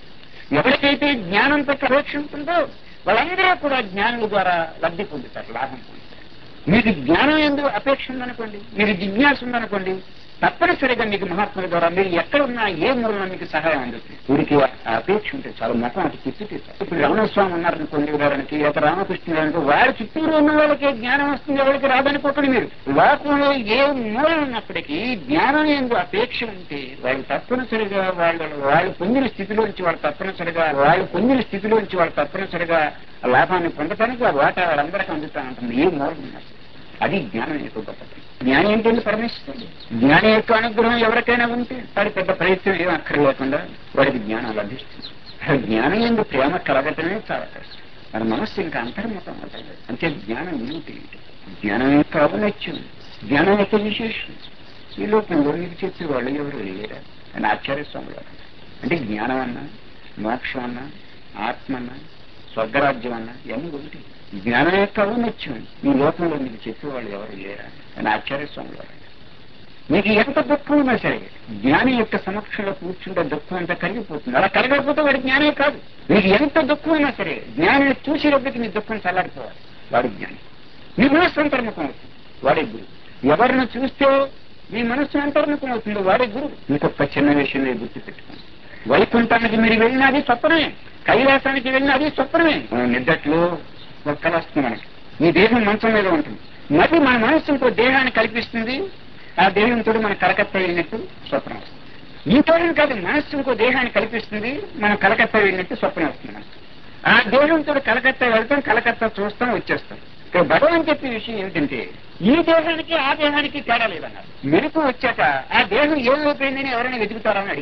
ఎవరికైతే జ్ఞానంతో అపేక్ష ఉంటుందో వాళ్ళందరూ కూడా జ్ఞానం ద్వారా లబ్ధి పొందుతారు, లాభం పొందుతారు. మీకు జ్ఞానం ఎందుకు అపేక్ష ఉందనుకోండి, మీరు జిజ్ఞాస ఉందనుకోండి, తప్పనిసరిగా మీకు మహాత్ముల ద్వారా మీరు ఎక్కడున్నా ఏ మూలన మీకు సహాయం అందుతుంది. వీరికి అపేక్ష ఉంటే చాలా మొత్తం అటు తిప్పితే ఇప్పుడు రామస్వామి ఉన్నారనుకోండి, ఉదాహరణకి లేక రామకృష్ణ అనుకో, వారి చుట్టూరు ఉన్న వాళ్ళకి జ్ఞానం వస్తుంది, ఎవరికి రాదనుకోకండి. మీరు లోకంలో ఏ మూల ఉన్నప్పటికీ జ్ఞానం ఎందుకు అపేక్ష ఉంటే వాళ్ళు తప్పనిసరిగా వాళ్ళు వాళ్ళు పొందిన స్థితిలోంచి వాళ్ళు తప్పనిసరిగా వాళ్ళు పొందిన స్థితిలోంచి వాళ్ళు తప్పనిసరిగా లాభాన్ని పొందటానికి ఆ వాటా వాళ్ళందరికీ అందుతా ఉంటుంది. ఏ మూలం ఉన్నారు. అది జ్ఞానం యొక్క గొప్పతనం. జ్ఞానం ఏంటంటే పరమేశ్వరుడు. జ్ఞానం యొక్క అనుగ్రహం ఎవరికైనా ఉంటే వాడి పెద్ద ప్రయత్నం ఏం అక్కర్లేకుండా వాడికి జ్ఞానం లభిస్తుంది. జ్ఞానం ఎందుకు ప్రేమ కలగటమే చాలా కష్టం. మన మనస్సు ఇంకా అంతర్ముఖం అవుతుంది. అంటే జ్ఞానం ఏమిటి? జ్ఞానం యొక్క ఔన్నత్యం, జ్ఞానం యొక్క విశేషం ఈ లోకంలో మీకు చెప్పేవాళ్ళు ఎవరు లేరా అని ఆశ్చర్యస్వామి గారు. అంటే జ్ఞానం అన్నా, మోక్షం అన్నా, ఆత్మ అన్నా, స్వర్గరాజ్యం అన్నా ఇవన్నీ ఒకటి. జ్ఞానం యొక్క ఔన్నత్యం ఈ లోకంలో మీకు చెప్పేవాళ్ళు ఎవరు లేరా అని ఆశ్చర్యస్వామి గారు. మీకు ఎంత దుఃఖం ఉన్నా సరే జ్ఞాని యొక్క సమక్షంలో కూర్చుంటే దుఃఖం అంతా కరిగిపోతుంది. అలా కరగకపోతే వాడి జ్ఞానే కాదు. మీకు ఎంత దుఃఖం ఉన్నా సరే జ్ఞానిని చూసేటప్పటికి మీ దుఃఖం చల్లారిపోవాలి. వాడి జ్ఞాని. మీ మనస్సు అంతర్ముఖం అవుతుంది, వాడే గురువు. ఎవరిని చూస్తే మీ మనస్సు అంతర్ముఖం అవుతుంది, వాడే గురువు. ఇంకొక చిన్న విషయంలో గుర్తు పెట్టుకోండి. వైకుంఠానికి మీరు వెళ్ళినా అది స్వప్నమే, కైలాసానికి వెళ్ళినా అది స్వప్నమే. నిద్దట్లో ఒక కళ వస్తుంది మనకి. మీ దేహం మంచం మీద ఉంటుంది, మరి మన మనస్సు ఇంకో దేహాన్ని కల్పిస్తుంది. ఆ దేహంతో మన కలకత్తా వెళ్ళినట్టు స్వప్నం వస్తుంది. ఈ దేహం కాదు, మనస్సు ఇంకో దేహాన్ని కల్పిస్తుంది, మనం కలకత్తా వెళ్ళినట్టు స్వప్నం వస్తుంది మనకు. ఆ దేహంతో కలకత్తా వెళ్తాం, కలకత్తా చూస్తాం, వచ్చేస్తాం. ఇక్కడ భగవాన్ చెప్పే విషయం ఏమిటంటే ఈ దేహానికి ఆ దేహానికి తేడా లేదన్నారు. మెరుపు వచ్చాక ఆ దేహం ఏమైపోయిందని ఎవరైనా వెతుకుతారని అడిగారు.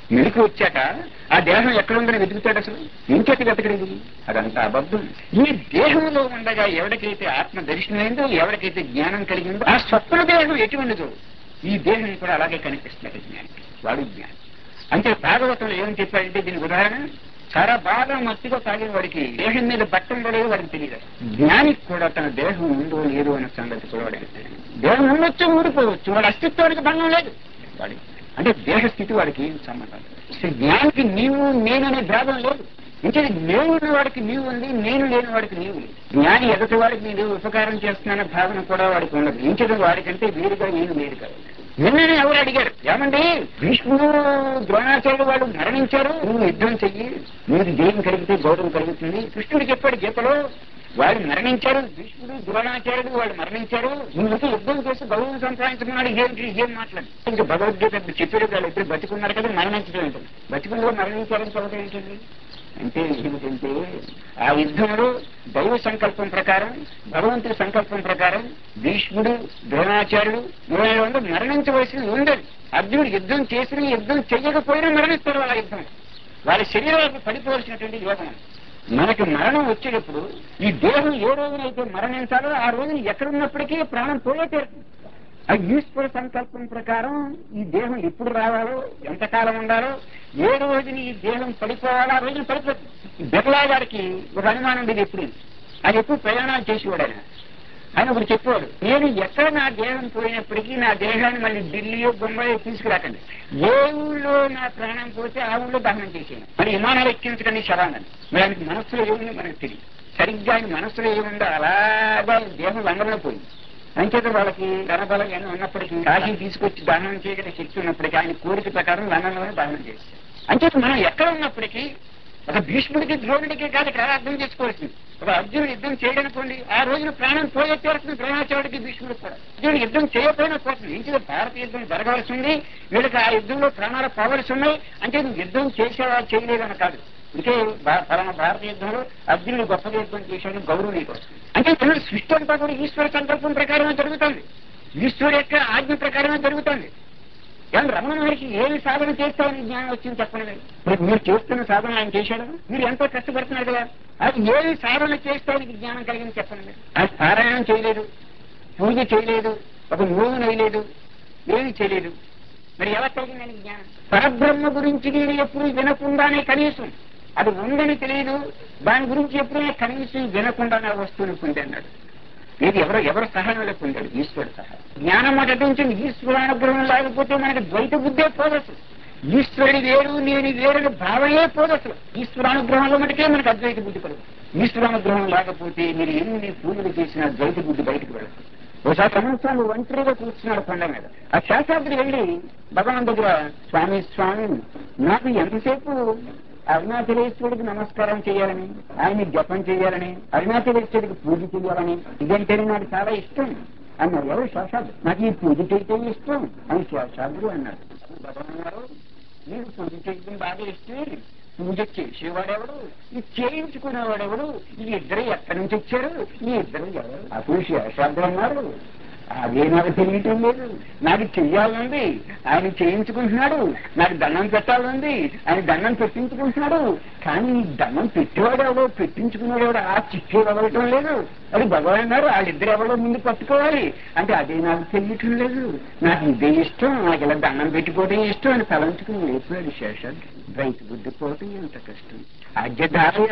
మెలకు వచ్చాక ఆ దేహం ఎక్కడ ఉందని వెతుకుతాడు అసలు ఇంకెక్కడ వెతకలేదు అదంతా అబద్ధం. ఈ దేహంలో ఉండగా ఎవరికైతే ఆత్మ దర్శనమైందో ఎవరికైతే జ్ఞానం కలిగిందో ఆ స్వప్న దేహం ఎటువంటిదో ఈ దేహం కూడా అలాగే కనిపిస్తుంది జ్ఞానికి వాడు జ్ఞానం. అంటే భాగవతంలో ఏమని చెప్పాడంటే దీనికి ఉదాహరణ చాలా బాగా మత్తుగా తాగిన వాడికి దేహం మీద బట్టం పడేది వాడికి తెలియదు. జ్ఞానికి కూడా తన దేహం ఉందో లేదో అన్న సంగతి కూడా వాడికి తెలియదు. దేహం ఉండొచ్చు ఊడిపోవచ్చు వాడి అస్తిత్వానికి భంగం లేదు వాడి అంటే దేహస్థితి వాడికి ఏం సంబంధం. జ్ఞానికి నీవు నేననే భేదం లేదు. ఇంకా నేను ఉన్న వాడికి నీవు ఉంది నేను లేని వాడికి నీవు లేదు. జ్ఞాని ఎదుటి వాడికి నేను ఉపకారం చేస్తున్నాన భావన కూడా వాడికి ఉండదు. ఇంకేదో వాడికంటే వీరుగా నేను వేరు కాదు. నిన్ననే ఎవరు అడిగారు ఏమండి భీష్ముడు ద్రోణాచార్యుడు వాళ్ళు మరణించారు నువ్వు యుద్ధం చెయ్యి నీకు జయం కలిగితే గౌరవం కలుగుతుంది. కృష్ణుడు చెప్పాడు గీతలో వాళ్ళు మరణించారు భీష్ముడు ద్రోణాచార్యుడు వాళ్ళు మరణించారు నువ్వు యుద్ధం చేసి గౌరవం సంపాదించుకున్నాడు ఏంటి ఏం మాట్లాడు. ఇంకా భగవద్గీత చెప్పారు వాళ్ళు ఇద్దరు బతికున్నారు కదా మరణించడం ఏంటండి బతికుల్లో మరణించారని చదవడం ఏంటండి అంటే ఏమిటంటే ఆ యుద్ధంలో దైవ సంకల్పం ప్రకారం భగవంతుడి సంకల్పం ప్రకారం భీష్ముడు ద్రోణాచార్యుడు వీళ్ళందరూ మరణించవలసింది ఉండదు. అర్జునుడు యుద్ధం చేసిన యుద్ధం చెయ్యకపోయినా మరణిస్తారు వాళ్ళ యుద్ధం వాళ్ళ శరీరాలకు పడిపోవలసినటువంటి యోగం. మనకి మరణం వచ్చేటప్పుడు ఈ దేహం ఏ రోజునైతే మరణించాలో ఆ రోజున ఎక్కడున్నప్పటికీ ప్రాణం పోయే తీరుతుంది. ఆ ఈశ్వర సంకల్పం ప్రకారం ఈ దేహం ఎప్పుడు రావాలో ఎంతకాలం ఉండాలో ఏ రోజుని ఈ దేహం పడిపోవాలో ఆ రోజున పడిపోతుంది. బిర్లా గారికి ఒక అనుమానం ఉండేది ఎప్పుడు అది ఎప్పుడు ప్రయాణాలు చేసేవాడు ఆయన ఆయన ఒకటి చెప్పేవాడు నేను ఎక్కడ నా దేహం పోయినప్పటికీ నా దేహాన్ని మళ్ళీ ఢిల్లీయో బొంబాయో తీసుకురాకండి ఏ ఊళ్ళో నా ప్రాణం పోతే ఆ ఊళ్ళో దహనం చేసేయండి మరి విమానాలు ఎక్కించకండి శవాన్ని మరి ఆయనకి మనస్సులో ఏముందో మనకు తెలియదు. సరిగ్గా ఆయన మనస్సులో ఏముందో అలాగా దేహం లంగంలో పోయింది. అంచేత వాళ్ళకి ధనబలం ఏమో ఉన్నప్పటికీ కాశీ తీసుకొచ్చి దహనం చేయగల శక్తి ఉన్నప్పటికీ ఆయన కోరిక ప్రకారం లంగంలోనే దహనం చేస్తారు. అంచేత మనం ఎక్కడ ఉన్నప్పటికీ ఒక భీష్ముడికి ద్రోణుడికి కాదు ఇక్కడ అర్థం చేసుకోవాల్సింది. ఒక అర్జునుడు యుద్ధం చేయడనుకోండి ఆ రోజున ప్రాణం పోయే తీరుతుంది ద్రోణాచార్యుడికి భీష్ముడికి కూడా. అర్జునుడు యుద్ధం చేయకపోయినా పోతుంది. ఇంటిలో భారత యుద్ధం జరగాల్సి ఉంది వీళ్ళకి ఆ యుద్ధంలో ప్రాణాలు పోవలసి ఉన్నాయి. అంటే నువ్వు యుద్ధం చేసేవా చేయలేదని కాదు ఇంకే పలానా భారత యుద్ధంలో అర్జునుడు గొప్ప యుద్ధం చేశాడు గౌరవం నీకు వస్తుంది. అంటే సృష్టి అంతా కూడా ఈశ్వర సంకల్పం ప్రకారమే జరుగుతుంది. ఈశ్వరు యొక్క ఆజ్ఞ ప్రకారమే జరుగుతుంది. కానీ రమణ మహర్షి ఏమి సాధన చేస్తామని జ్ఞానం వచ్చింది చెప్పండి. ఇప్పుడు మీరు చేస్తున్న సాధన ఆయన చేశాడు మీరు ఎంతో కష్టపడుతున్నారు కదా అది ఏమి సాధన చేస్తానికి జ్ఞానం కలిగింది చెప్పండి. ఆయన పారాయణం చేయలేదు పూజ చేయలేదు ఒక నోము వేయలేదు ఏమి చేయలేదు మరి ఎలా కలిగిందని జ్ఞానం. పరబ్రహ్మ గురించి నేను ఎప్పుడు వినకుండానే కనీసం అది ఉందని తెలియదు దాని గురించి ఎప్పుడైనా కనీసం వినకుండానే వస్తువుని పొందన్నాడు. ఇది ఎవరో ఎవరు సహాయంలో పొందాడు ఈశ్వరుడు సహాయం. జ్ఞానం అటుంచింది ఈశ్వరానుగ్రహం లేకపోతే మనకి ద్వైత బుద్ధే పోదసు. ఈశ్వరుడి వేరు నేను వేరుని భావమే పోదసు. ఈశ్వరానుగ్రహంలో మటుకే మనకు అద్వైత బుద్ధి పడదు. ఈశ్వరానుగ్రహం లేకపోతే మీరు ఎన్ని పూజలు చేసినా ద్వైత బుద్ధి బయటకు పడదు. ఒకసారి సంవత్సరాలు ఒంటరిగా కూర్చున్నాడు కొండ మీద. ఆ శాస్త్రానికి వెళ్ళి భగవాన్ దగ్గర స్వామి స్వామి నాకు ఎంతసేపు అరుణాచలేశ్వరుడికి నమస్కారం చేయాలని ఆయన్ని జపం చేయాలని అరుణాచలేశ్వరుడికి పూజ చేయాలని ఇదంటేనే నాకు చాలా ఇష్టం అన్నారు. ఎవరు శాస్త్రాలు నాకు ఈ పూజ చేయటం ఇష్టం అని శాస్త్రాలు అన్నాడు. భగవాన్ గారు మీరు పూజ చేయడం బాగా ఇష్టం పూజ చేసేవాడెవడు ఈ చేయించుకునేవాడెవడు ఈ ఇద్దరు ఎక్కడి నుంచి వచ్చారు ఈ ఇద్దరు ఎవరు అప్పుడు శాస్త్రాలు అన్నారు అదే నాకు తెలియటం లేదు నాకు చెయ్యాలంది ఆయన చేయించుకుంటున్నాడు నాకు దండం పెట్టాలంది ఆయన దండం పెట్టించుకుంటున్నాడు కానీ దండం పెట్టేవాడు ఎవడో పెట్టించుకునేవాడు ఎవడో ఆ చిక్కే వదలటం లేదు అది భగవాన్ గారు వాళ్ళిద్దరు ఎవరో ముందు పట్టుకోవాలి అంటే అదే నాకు తెలియటం లేదు నాకు ఇదే ఇష్టం నాకు ఇలా దండం పెట్టుకోవడం ఇష్టం అని తలంచుకుని లేపాడు శేషాలు. రైతు బుద్ధి పోవటం ఎంత కష్టం. ఆజ్ఞధారయ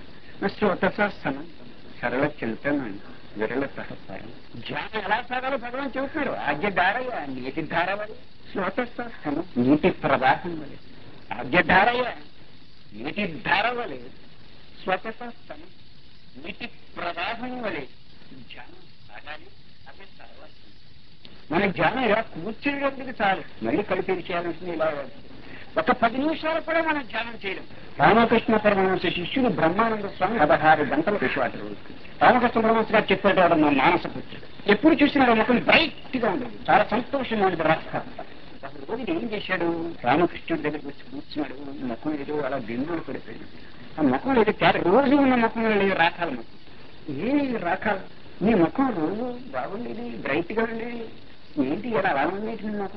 శ్రోతశాస్త్రం సరళ చింతన విరళ సహస్రం ధ్యానం ఎలా సాగాలో భగవాన్ చెబుతున్నాడు. ఆజ్ఞధారయ నీటి ధార వలె శ్రోతశాస్త్రం నీటి ప్రవాహం వలె ఆజ్ఞధారయ నీటి ధార వలె స్వతశాస్త్రం నీటి ప్రవాహం వలె ధ్యానం సాగాలి. అదే సర్వస్వం. మన ధ్యానం ఇలా కూర్చునేందుకు చాలు మళ్ళీ కలిపి చేయాల్సింది ఇలా ఒక పది నిమిషాలు కూడా మనం ధ్యానం చేయడం. రామకృష్ణ పరమహంస శిష్యుడు బ్రహ్మానంద స్వామి పదహారు గంటల విశ్వాసం. రామకృష్ణ పరమహంస గారు చెప్పేటవాడు మా మానస పుత్రుడు. ఎప్పుడు చూసినా ముఖం బ్రైట్ గా ఉండదు చాలా సంతోషంగా ఉండదు. రాష్ట్ర అసలు రోజు ఏం చేశాడు రామకృష్ణుడి దగ్గరికి వచ్చి కూర్చున్నాడు. ముఖం ఏదో అలా బిందువులు పడిపోయాడు. ఆ ముఖం ఏదో తేడా రోజు ఉన్న ముఖం లేదు రాకాల ముఖం ఏమి రాకాల నీ ముఖం రోజు బాగుండేది బ్రైట్ గా ఉండేది ఏంటి ఇలా అలా ఉండేది నీ ముఖం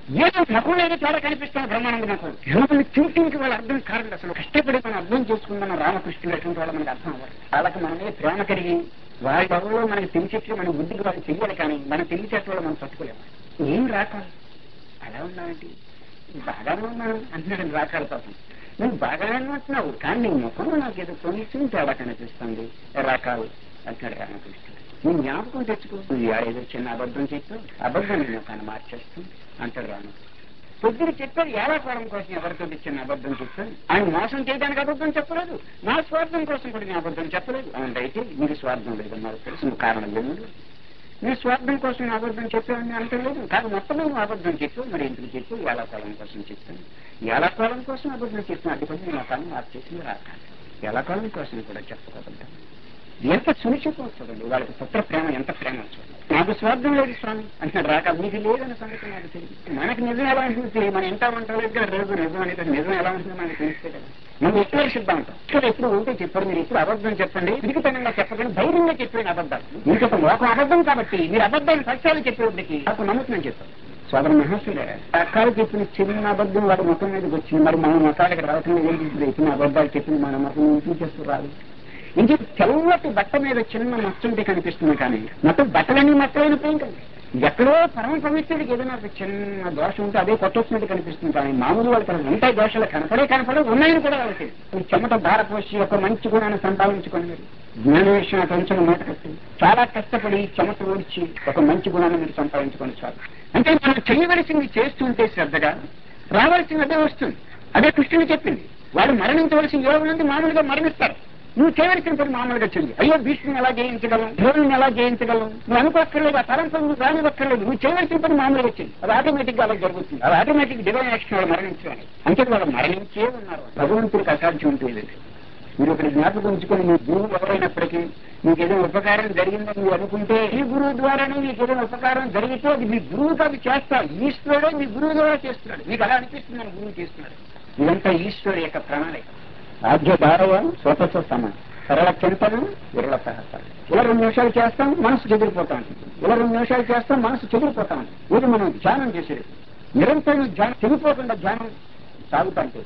ఏదో ముఖం ఏదో తేడా కనిపిస్తాను బ్రహ్మానంద నాకు లోపల థింకింగ్ వాళ్ళు అర్థం కాదు. అసలు కష్టపడి మనం అర్థం చేసుకుంటున్న రామకృష్ణుడు ఎటువంటి వాళ్ళు మనకు అర్థం అవ్వాలి. వాళ్ళకి మనమే ప్రేమ కలిగి వాళ్ళ ఎవరో మనకి తెలిసేట్లు మన బుద్ధికి వాళ్ళు చెయ్యాలి, కానీ మనం తెలిసేట్లు మనం తట్టుకోలేము. ఏం రాకాలి అలా ఉన్నానంటే బాగానే ఉన్నాను అంటున్నాడు రాకాలి. పాపం నువ్వు బాగానే అంటున్నావు, కానీ నీ ముఖంలో నాకు ఏదో కొంచెం తేడా కనిపిస్తుంది రాకాలు అంటున్నాడు రామకృష్ణుడు. నువ్వు జ్ఞాపకం తెచ్చుకో, నువ్వు ఏదో చిన్న అబద్ధం చెప్పు, అబద్ధం నేను కానీ మార్చేస్తాను అంటాడు రామకృష్ణుడు. పొద్దున చెప్పారు ఏడాకాలం కోసం ఎవరితో చిన్న అబద్ధం చెప్పాను. ఆయన మోసం చేయడానికి అబద్ధం చెప్పలేదు, నా స్వార్థం కోసం కూడా నేను అబద్ధం చెప్పలేదు. అవునైతే నీకు స్వార్థం లేదన్నారు తెలుసు, నువ్వు కారణం లేదు. నీ స్వార్థం కోసం అబద్ధం చెప్పావని అంటలేదు, కానీ మొత్తం నువ్వు అబద్ధం చెప్పావు. మరి ఎందుకు చెప్పు? ఏడాకాలం కోసం చెప్పాను. ఏడాకాలం కోసం అబద్ధం చెప్పాను, అది కూడా నేను కాలం మార్చేసింది రాక ఏడాకాలం కోసం కూడా చెప్పకూడదు. ఎంత సునిశ్చితం చూడండి, వాళ్ళకి పుత్ర ప్రేమ ఎంత ప్రేమ చూడండి. నాకు స్వార్థం లేదు స్వామి అంటున్నాడు రాక. మీకు లేదన్న సంగతి నాకు తెలియదు. మనకు నిజం ఎలా ఉంటుంది, మన ఎంత ఉంటారు రోజు నిజం అనేది నిజం ఎలా ఉంటుందో మనకు తెలిస్తే కదా. మనం ఎక్కడ సిద్ధాంతం ఇక్కడ ఎప్పుడు ఉంటే చెప్పారు, మీరు ఎప్పుడు అబద్ధం చెప్పండి, తిరిగితనంగా చెప్పకండి, ధైర్యంగా చెప్పిన అబద్ధాలు. మీకు ఒక లోకం అబద్ధం కాబట్టి మీరు అబద్ధాన్ని సత్యాలు చెప్పేవాడికి నాకు నమ్ముతుందని చెప్పారు. సోదర మహర్షులే అక్కడ చెప్పిన చిన్న అబద్ధం వాడి మొత్తం మీదకి వచ్చింది. మరి మన మొత్తానికి రావటం ఏంటి? చెప్పిన అబద్ధాలు చెప్పిన మన మొత్తం ఇంటి చేస్తూ రాదు. ఇంకే తెల్లటి బట్ట మీద చిన్న మచ్చంటే కనిపిస్తుంది, కానీ మొత్తం బట్టలన్నీ మచ్చలైనపోయి కదా. ఎక్కడో పరమ పవిత్రుడికి ఏదైనా ఒక చిన్న దోషం ఉంటే అదే కొట్టొచ్చినట్టు కనిపిస్తుంది, కానీ మామూలు వాళ్ళకి ఉంటాయి దోషాలు కనపడే కనపడే ఉన్నాయని కూడా వాళ్ళకి చెమట ధారపోసి ఒక మంచి గుణాన్ని సంపాదించుకొని మీరు జ్ఞాన విషయం కొంచెం మూట కట్టి చాలా కష్టపడి చెమట ఓడిచి ఒక మంచి గుణాన్ని మీరు సంపాదించుకొని చాలు. అంటే మనం చేయవలసింది చేస్తుంటే శ్రద్ధగా రావాల్సింది అదే వస్తుంది. అదే కృష్ణుడు చెప్పింది. వాడు మరణించవలసిన యోగం నుండి మామూలుగా మరణిస్తారు. నువ్వు చేయవలసిన పని మామూలుగా చెయ్యి. అయ్యో భీష్ముని ఎలా జయించగలం, ధోరణిని ఎలా జయించగలం, నువ్వు అనుకోక్కర్లేదు, ఆ తరంతో నువ్వు రానివ్వక్కర్లేదు. నువ్వు చేయవలసిన పని మామూలుగా చెయ్యి, అది ఆటోమేటిక్ గా అలా జరుగుతుంది. అది ఆటోమేటిక్ డివైన్ యాక్షన్ వాళ్ళు మరణించాలి. అంటే వాళ్ళు మరణించే ఉన్నారు. భగవంతుడికి అసాధ్యం ఉంటుంది. మీరు ఒకటి జ్ఞాపకం ఉంచుకొని, మీ గురువు ఎవరైనప్పటికీ మీకు ఏదైనా ఉపకారం జరిగిందని మీరు అనుకుంటే ఈ గురువు ద్వారానే మీకు ఏదైనా ఉపకారం జరిగితే అది మీ గురువుకి అది చేస్తారు. ఈశ్వరుడే మీ గురువు ద్వారా చేస్తున్నాడు. మీకు అలా అనిపిస్తుంది అని గురువు చేస్తున్నాడు. ఇదంతా ఈశ్వరు యొక్క ప్రణాళిక. ఆద్య భారవ స్వతస్వ సమ సరళ చింతన విరళ సహకారం. ఇలా రెండు నిమిషాలు చేస్తాం, మనసు చెదిరిపోతాం. ఇలా రెండు నిమిషాలు చేస్తాం, మనసు చెదిరిపోతాం. ఇది మనం ధ్యానం చేసేది. నిరంతరం ధ్యానం చెదిరిపోకుండా ధ్యానం సాగుతాంటే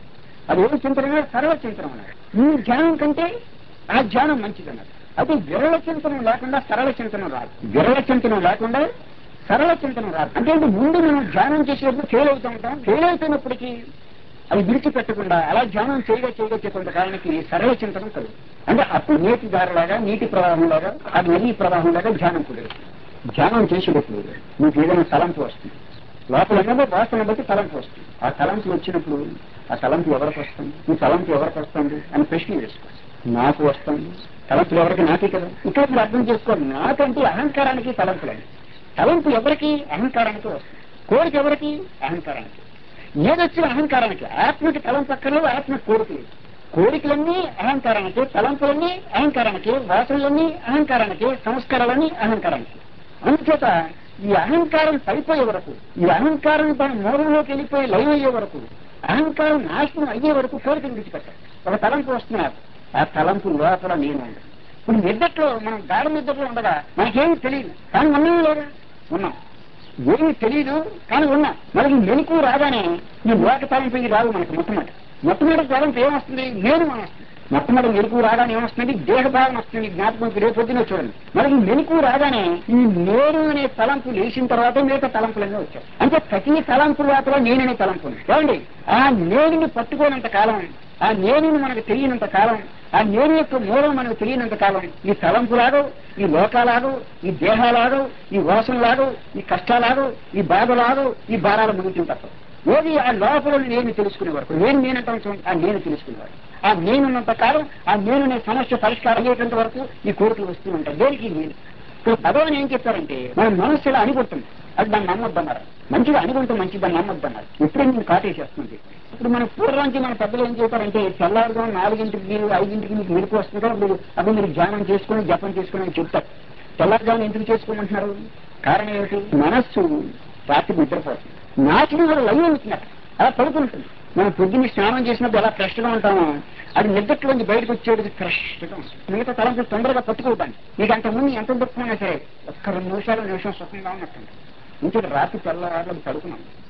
అది ఏమి చింతన? సరళ చింతన అన్నారు. ఈ ధ్యానం కంటే ఆ ధ్యానం మంచిది అన్నారు. అయితే విరళ చింతనం లేకుండా సరళ చింతనం రాదు. విరళ చింతనం లేకుండా సరళ చింతనం రాదు. అంటే ముందు మనం ధ్యానం చేసేటప్పుడు ఫెయిల్ అవుతూ ఉంటాం. ఫెయిల్ అవుతున్నప్పటికీ అది విడిచిపెట్టకుండా అలా ధ్యానం చేయగా చేయగా కొంతకాలానికి సరళ చింతనం కలుగు. అంటే అప్పుడు నీటి దారిలాగా నీటి ప్రవాహంలాగా ఆ నదీ ప్రవాహంలాగా ధ్యానం కుదరదు. ధ్యానం చేసేటప్పుడు మీకు ఏదైనా తలంపు వస్తుంది. లోపల ఉన్నదో వాసన బట్టి తలంపు వస్తుంది. ఆ తలంపు వచ్చినప్పుడు ఆ తలంపు ఎవరికి వస్తుంది, ఈ తలంపు ఎవరికి వస్తుంది అని ప్రశ్న వేసుకోవచ్చు. నాకు వస్తుంది తలంపులు ఎవరికి? నాకే కదా. ఇక్కడ మీరు అర్థం చేసుకోవాలి. నాకంటే అహంకారానికి తలంపులండి. తలంపు ఎవరికి? అహంకారానికి వస్తుంది. కోరిక ఎవరికి? అహంకారానికి. ఏదొచ్చిన అహంకారానికి. ఆత్మకి తలంపు అక్కర్లేదు, ఆత్మ కోరికలు. కోరికలన్నీ అహంకారానికి, తలంపులన్నీ అహంకారానికి, వాసనలన్నీ అహంకారానికి, సంస్కారాలన్నీ అహంకారానికి. అందుచేత ఈ అహంకారం పడిపోయే వరకు, ఈ అహంకారం తన మూలంలోకి వెళ్ళిపోయి లైవ్ అయ్యే వరకు, అహంకారం నాశనం అయ్యే వరకు కోరికలు విడిచిపెట్టాలి. ఒక తలంపు వస్తున్నారు, ఆ తలంపు లోపల నేను ఉండదు. ఇప్పుడు నిద్రలో మనం గాఢ నిద్రలో ఉండగా మనకేమి తెలియదు, కానీ ఉన్నాం లేదా? ఉన్నాం. ఏమి తెలియదు కానీ ఉన్నా. మనకి మెలకు రాగానే ఈ లోక తలంపు ఇది రాదు మనకి. మొట్టమొదటి మొట్టమొదటి తలంపు ఏమొస్తుంది? నేను మనం వస్తుంది. మొట్టమొదటి మెలకు రాగానే ఏమొస్తుంది? దేహభావం వస్తుంది. జ్ఞాపకం రేపు పొద్దున చూడండి. మనకి మెలకు రాగానే ఈ నేను అనే తలంపు లేచిన తర్వాత మిగతా తలంపులన్నీ వచ్చాయి. అంటే ప్రతి తలంపు లోపల నేననే తలంపు ఉంది. ఏమండి? ఆ నేనుని పట్టుకోనంత కాలం, ఆ నేనుని మనకు తెలియనంత కాలం, ఆ నేను యొక్క మూలం మనకు తెలియనంత కాలం ఈ తలంపులాగో, ఈ లోకాలాగో, ఈ దేహాలాగో, ఈ వాసనలాగో, ఈ కష్టాలాగో, ఈ బాధలాగో, ఈ భారాలు ముగించిన తప్ప ఏది ఆ లోపల నేను తెలుసుకునే వరకు, నేను నేనంటే ఆ నేను తెలుసుకునేవాడు. ఆ నేనున్నంత కాలం ఆ నేనునే సమస్య పరిష్కారం అయ్యేటంత వరకు ఈ కోరికలు వస్తూ ఉంటాయి. దేనికి నేను? ఇప్పుడు భగవాన్ ఏం చెప్పారంటే మన మనస్సు ఇలా అనిగొడుతుంది, అది దాన్ని నమ్మొద్దన్నారు. మంచిగా అనిగుంటే మంచిది, దాన్ని నమ్మొద్దన్నారు. ఇప్పుడే నేను కాటేసేస్తుంది. ఇప్పుడు మన పూర్వానికి మన పెద్దలు ఏం చెప్పారంటే తెల్లారుగా నాలుగింటికి ఐదింటికి మీకు మెలకు వస్తుందో అప్పుడు అప్పుడు మీరు ధ్యానం చేసుకుని జపం చేసుకుని అని చెప్తారు. తెల్లారుజామున ఎందుకు చేసుకోమంటున్నారు? కారణం ఏమిటి? మనస్సు రాత్రి నిద్రపోతుంది. నాటిని కూడా లైవ్ అవుతున్నట్టు అలా పడుకుంటుంది. మనం పొద్దున్న స్నానం చేసినప్పుడు ఎలా ఫ్రెష్ గా ఉంటామో అది నిద్రలోంచి బయటకు వచ్చేది ఫ్రెష్ గా ఉంటుంది. మిగతా తలంపు తొందరగా పట్టుకోవటాను. మీకు అంతకుముందు ఎంత దుఃఖమైనా సరే ఒక్క రెండు నిమిషాలు నిమిషం సుఖంగా ఉన్నట్టుంది. ఇంకొక రాత్రి తెల్లవారులు పడుకున్నాం.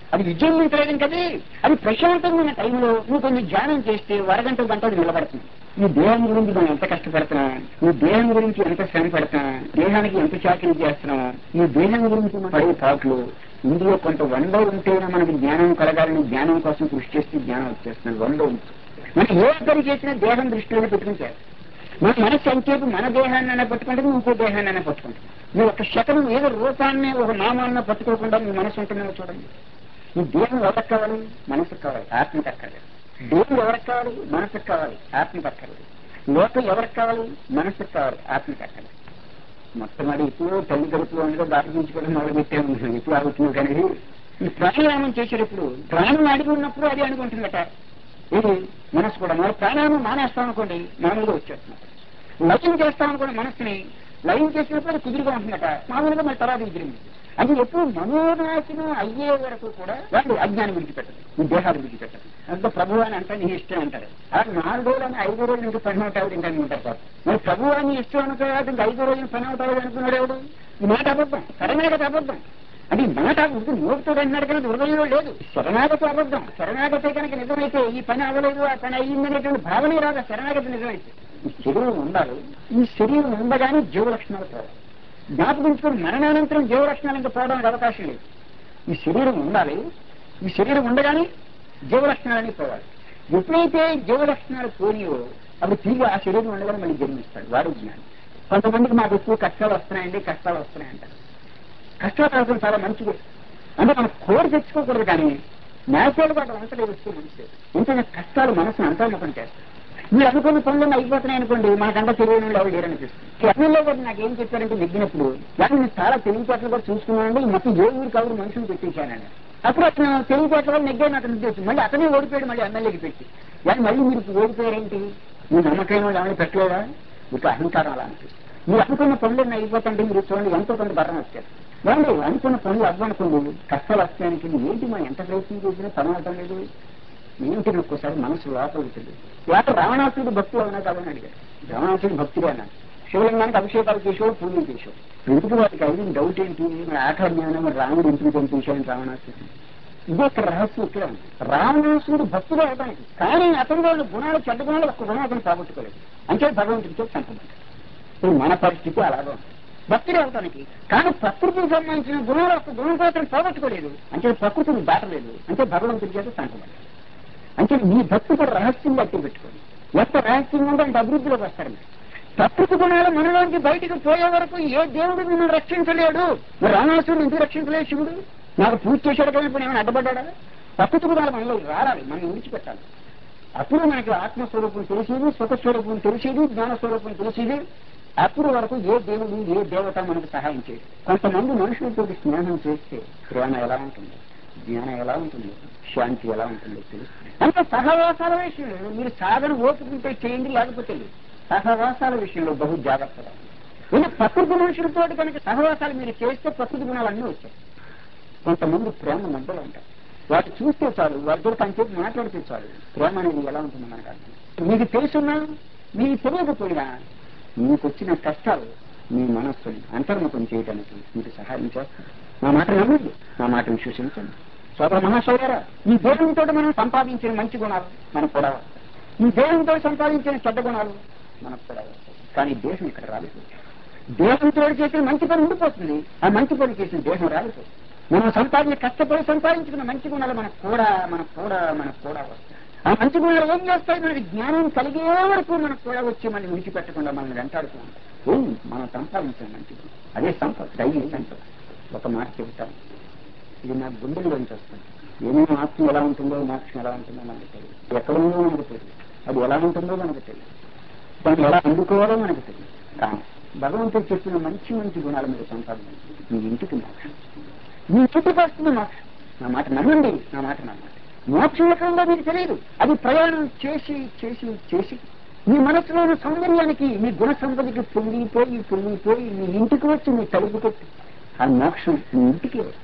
అది విజృంభించలేదు కదా. అది ప్రశాంతమైన టైంలో నువ్వు కొన్ని ధ్యానం చేస్తే అరగంట గంట అది నిలబడుతుంది. నీ దేహం గురించి మనం ఎంత కష్టపడుతున్నాం, నీ దేహం గురించి ఎంత శ్రమ పడుతున్నాం, దేహానికి ఎంత చాకరీ చేస్తున్నాం, నీ దేహం గురించి పడే పాటలు ఇందులో కొంత వంద ఉంటేనే మనకి జ్ఞానం కలగాలని జ్ఞానం కోసం కృషి చేస్తే జ్ఞానం వచ్చేస్తున్నాడు. వంద ఉంది. మనం ఏ పని చేసినా దేహం దృష్టిలోనే పెట్టుకుంటారు. మన మనసు అంతేపు మన దేహాన్ని అయినా పట్టుకుంటుంది, ఇంకో దేహాన్ని అయినా పట్టుకుంటుంది. మీరు ఒక శకనం ఏదో రూపాన్ని ఒక నామాన్న పట్టుకోకుండా మీ మనసు ఉంటుందేమో చూడండి. ఈ దేహం ఎవరికి కావాలి? మనసుకు కావాలి, ఆత్మకి అక్కర్లేదు. దేవుడు ఎవరికి కావాలి? మనసుకు కావాలి, ఆత్మకి అక్కర్లేదు. లోకం ఎవరికి కావాలి? మనసుకు కావాలి, ఆత్మకి అక్కర్లేదు. మొత్తం అది ఇప్పుడు తల్లి కడుపులో ఉండగా దాటి తీసుకోవడం మొదలు పెట్టాము. ఇప్పుడు ఆగుతుంది. కానీ ఈ ప్రాణాయామం చేసేటప్పుడు ప్రాణం అడిగి ఉన్నప్పుడు అది అనుకుంటుందట. ఇది మనసు కూడా మరి ప్రాణాయామం మానేస్తాం అనుకోండి, మామూలుగా వచ్చేస్తున్నాం. లయం చేస్తాం అనుకోండి, మనసుని లయం చేసినప్పుడు అది కుదురుగా ఉంటుందట, మామూలుగా మరి తర్వాత విదిరింది. అది ఎప్పుడు మనోనాశనం అయ్యే వరకు కూడా వాళ్ళు అజ్ఞానం విడిచిపెట్టదు, ఈ దేహాలు విడిచిపెట్టదు. అంత ప్రభు అని అంటే నీ ఇష్టం అంటారు. అది నాలుగు రోజులని ఐదు రోజులు ఇంక పని అవుతాడు ఇంకా ఉంటారు సార్. మరి ప్రభు అని ఇష్టం అనుకోవాలి, ఇంక ఐదు రోజులు పని అవుతాడు అనుకున్నాడు ఎవడు? ఈ మాట అబద్ధం, శరణాగతి అబద్ధం. అది మాట నోటుతో అన్నాడు కానీ హృదయంలో లేదు. శరణాగతి అబద్ధం. శరణాగతి కనుక నిజమైతే ఈ పని అవ్వలేదు ఆ పని అయ్యిందనేటువంటి భావనే రాదు. శరణాగతి నిజమైతే ఈ శరీరం ఉండాలి. ఈ శరీరం ఉండగానే జీవ లక్షణాలు పోవాలి. జ్ఞాపకించుకుని మరణానంతరం జీవ లక్షణాలు ఇంకా పోవడానికి అవకాశం లేదు. ఈ శరీరం ఉండాలి. ఈ శరీరం ఉండగానే జీవ లక్షణాలని పోవాలి. ఎప్పుడైతే జీవ లక్షణాలు పోనియో అప్పుడు తిరిగి ఆ శరీరం ఉండగానే మళ్ళీ జన్మిస్తాడు. వాడు జ్ఞానం. కొంతమందికి మాకు ఎక్కువ కష్టాలు వస్తున్నాయండి, కష్టాలు వస్తున్నాయంటారు. కష్టాలు రావడం చాలా మంచిది. అంటే మనం కోరి తెచ్చుకోకూడదు, కానీ న్యాచురల్ గా అంతలో వస్తూ మంచిది. ఎందుకంటే కష్టాలు మనసును అంతర్ముఖం చేస్తాయి. మీరు అనుకున్న పనులు అయిపోతున్నాయి అనుకోండి, మనకంతా తెలియని ఎవరు లేరనిపిస్తుంది. ఎన్నెల్లో కూడా నాకు ఏం చెప్పారంటే నెగ్గినప్పుడు, కానీ నేను చాలా తెలివితేటలు కూడా చూసుకున్నానండి, మొత్తం ఏ ఊరు కబురు మనుషులు పెట్టించానండి. అప్పుడు అతను తెలివితేటలు నెగ్గాను నాకు నిర్దేశం. మళ్ళీ అతనే ఓడిపోయాడు, మళ్ళీ ఎమ్మెల్యేకి పెట్టి. కానీ మళ్ళీ మీరు ఓడిపోయారేంటి? మీ నమ్మకం వాళ్ళు ఏమైనా పెట్టలేదా? మీకు అహంకారం అలా అనిపిస్తుంది. మీరు అనుకున్న పనులు అయిపోతుంటే మీరు చూడండి ఎంతో కొంత బర్రం వచ్చారు. వాళ్ళు అనుకున్న పనులు అవ్వనుకోండి, కష్టాలు వస్తాయనికి ఏంటి మనం ఎంత ప్రయత్నం చేసినా పని అవటం లేదు. ఏంటి ఒక్కోసారి మనసు లోపల ఉంటుంది. లేక రావణాసుడు భక్తులు అవునా కాదని అడిగారు. రావణాసుడు భక్తుడే అన్నాడు. శివలింగానికి అభిషేకాలు చేసేవాడు, పూజలు చేసేవాడు. ఎందుకు వాటికి అడిగిన డౌట్ ఏంటి? మరి ఆఖరి జ్ఞానం మరి రాముడు ఎందుకు కనిపించాడని రావణాసుడు. ఇదే ఇక్కడ రహస్యం ఇక్కడ ఉంది. రావణాసుడు భక్తుడే అవడానికి కానీ అతని వాళ్ళు గుణాలు చెడ్డ గుణాలు ఒక్క గుణం అతను పోగొట్టుకోలేదు. అంటే భగవంతుడితో సంపన్నాడు. ఇప్పుడు మన పరిస్థితి అలాగే ఉంది. భక్తుడే అవటానికి కానీ ప్రకృతికి సంబంధించిన గుణాలు ఒక్క గుణంతో అతను పోగొట్టుకోలేదు. అంటే ప్రకృతిని దాటలేదు. అంటే భగవంతుడి చేత సంపన్నాడు. అంటే మీ భక్తి కూడా రహస్యం బట్టి పెట్టుకోండి. ఎంత రహస్యం ఉందో అంత అభివృద్ధిలోకి వస్తారు. ప్రకృతి గుణాలు మనలోంచి బయటకు పోయే వరకు ఏ దేవుడు మిమ్మల్ని రక్షించలేడు. మరి రావణాసురుడు ఎందుకు రక్షించలేదు శివుడు? నాకు పూజ చేశాడు కానీ ఇప్పుడు ఏమైనా అడ్డపడ్డా? ప్రకృతి గుణాలు మనలో రావాలి, మనం విడిచిపెట్టాలి. అప్పుడు మనకి ఆత్మస్వరూపం తెలిసేది, స్వతస్వరూపం తెలిసేది, జ్ఞానస్వరూపం తెలిసేది. అప్పుడు వరకు ఏ దేవుడు ఏ దేవత మనకు సహాయం చేయదు. కొంతమంది మనుషులతో స్నేహం చేస్తే ప్రేమ ఎలా ఉంటుంది, జ్ఞానం ఎలా ఉంటుంది, శాంతి ఎలా ఉంటుందో తెలుస్తుంది. అంటే సహవాసాల విషయంలో మీరు సాధన ఓపుకుంటే చేయండి, లేకపోతే సహవాసాల విషయంలో బహు జాగ్రత్తగా ఉంది. ప్రకృతి మనుషులతో కనుక సహవాసాలు మీరు చేస్తే ప్రకృతి గుణాలన్నీ వచ్చాయి. కొంతమంది ప్రేమ మధ్యలో ఉంటారు. వాటి చూస్తే చాలు, వాటితో పనిచేసి మాట్లాడితే చాలు. ప్రేమ అనేది ఎలా ఉంటుందో మనకు అర్థం. మీకు తెలుసున్నా మీకు తెలియకపోయినా మీకు వచ్చిన కష్టాలు మీ మనస్సుని అంతర్ముఖం చేయడానికి మీకు సహాయం చేస్తారు. నా మాట నమ్మండి, నా మాట విశ్వసించండి. సోదర మహాశౌర్యారా, ఈ దేవునితో మనం సంపాదించిన మంచి గుణాలు మనకు కూడా వస్తాయి. ఈ దేవునితో సంపాదించిన చెడ్డ గుణాలు మనకు కూడా వస్తాయి. కానీ దేశం ఇక్కడ రాలేదు. దేహంతో చేసిన మంచి పని ఉండిపోతుంది, ఆ మంచి పని చేసిన దేహం రాలేదు. మనం సంపాదించి కష్టపడి సంపాదించుకున్న మంచి గుణాలు మనకు కూడా మనకు కూడా మనకు కూడా వస్తాయి. ఆ మంచి గుణాలు ఏం చేస్తాయి? మనకి జ్ఞానం కలిగే వరకు మనకు కూడా వచ్చి మనం విడిచిపెట్టకుండా మనం వెంటాడుతూ ఉంటాం. మనం సంపాదించిన మంచి గుణం అదే సంపద, దైవీ సంపద. ఒక మాట చెబుతాను, ఇది నాకు గుండెల్లోంచి వస్తుంది. ఏమేమి ఆత్మ ఎలా ఉంటుందో, మోక్షం ఎలా ఉంటుందో మనకు తెలియదు. ఎక్కడ ఉందో మనకు తెలియదు. అది ఎలా ఉంటుందో మనకు తెలియదు. దాన్ని ఎలా అందుకోవాలో మనకు తెలియదు. కానీ భగవంతుడు చెప్పిన మంచి మంచి గుణాలు మీరు సంపాదించి మీ ఇంటికి మోక్షం, మీ ఇంటికి వస్తుంది మోక్షం. నా మాట నమ్మండి, నా మాట నమ్మండి. మోక్షం ఎక్కడుందో మీకు తెలియదు. అది ప్రయాణం చేసి చేసి చేసి మీ మనసులోని సౌందర్యానికి, మీ గుణ సంపదకి పొంగిపోయి పొంగిపోయి మీ ఇంటికి వచ్చి మీ తలుపు కొట్టి ఆ మోక్షం మీ ఇంటికి వస్తుంది.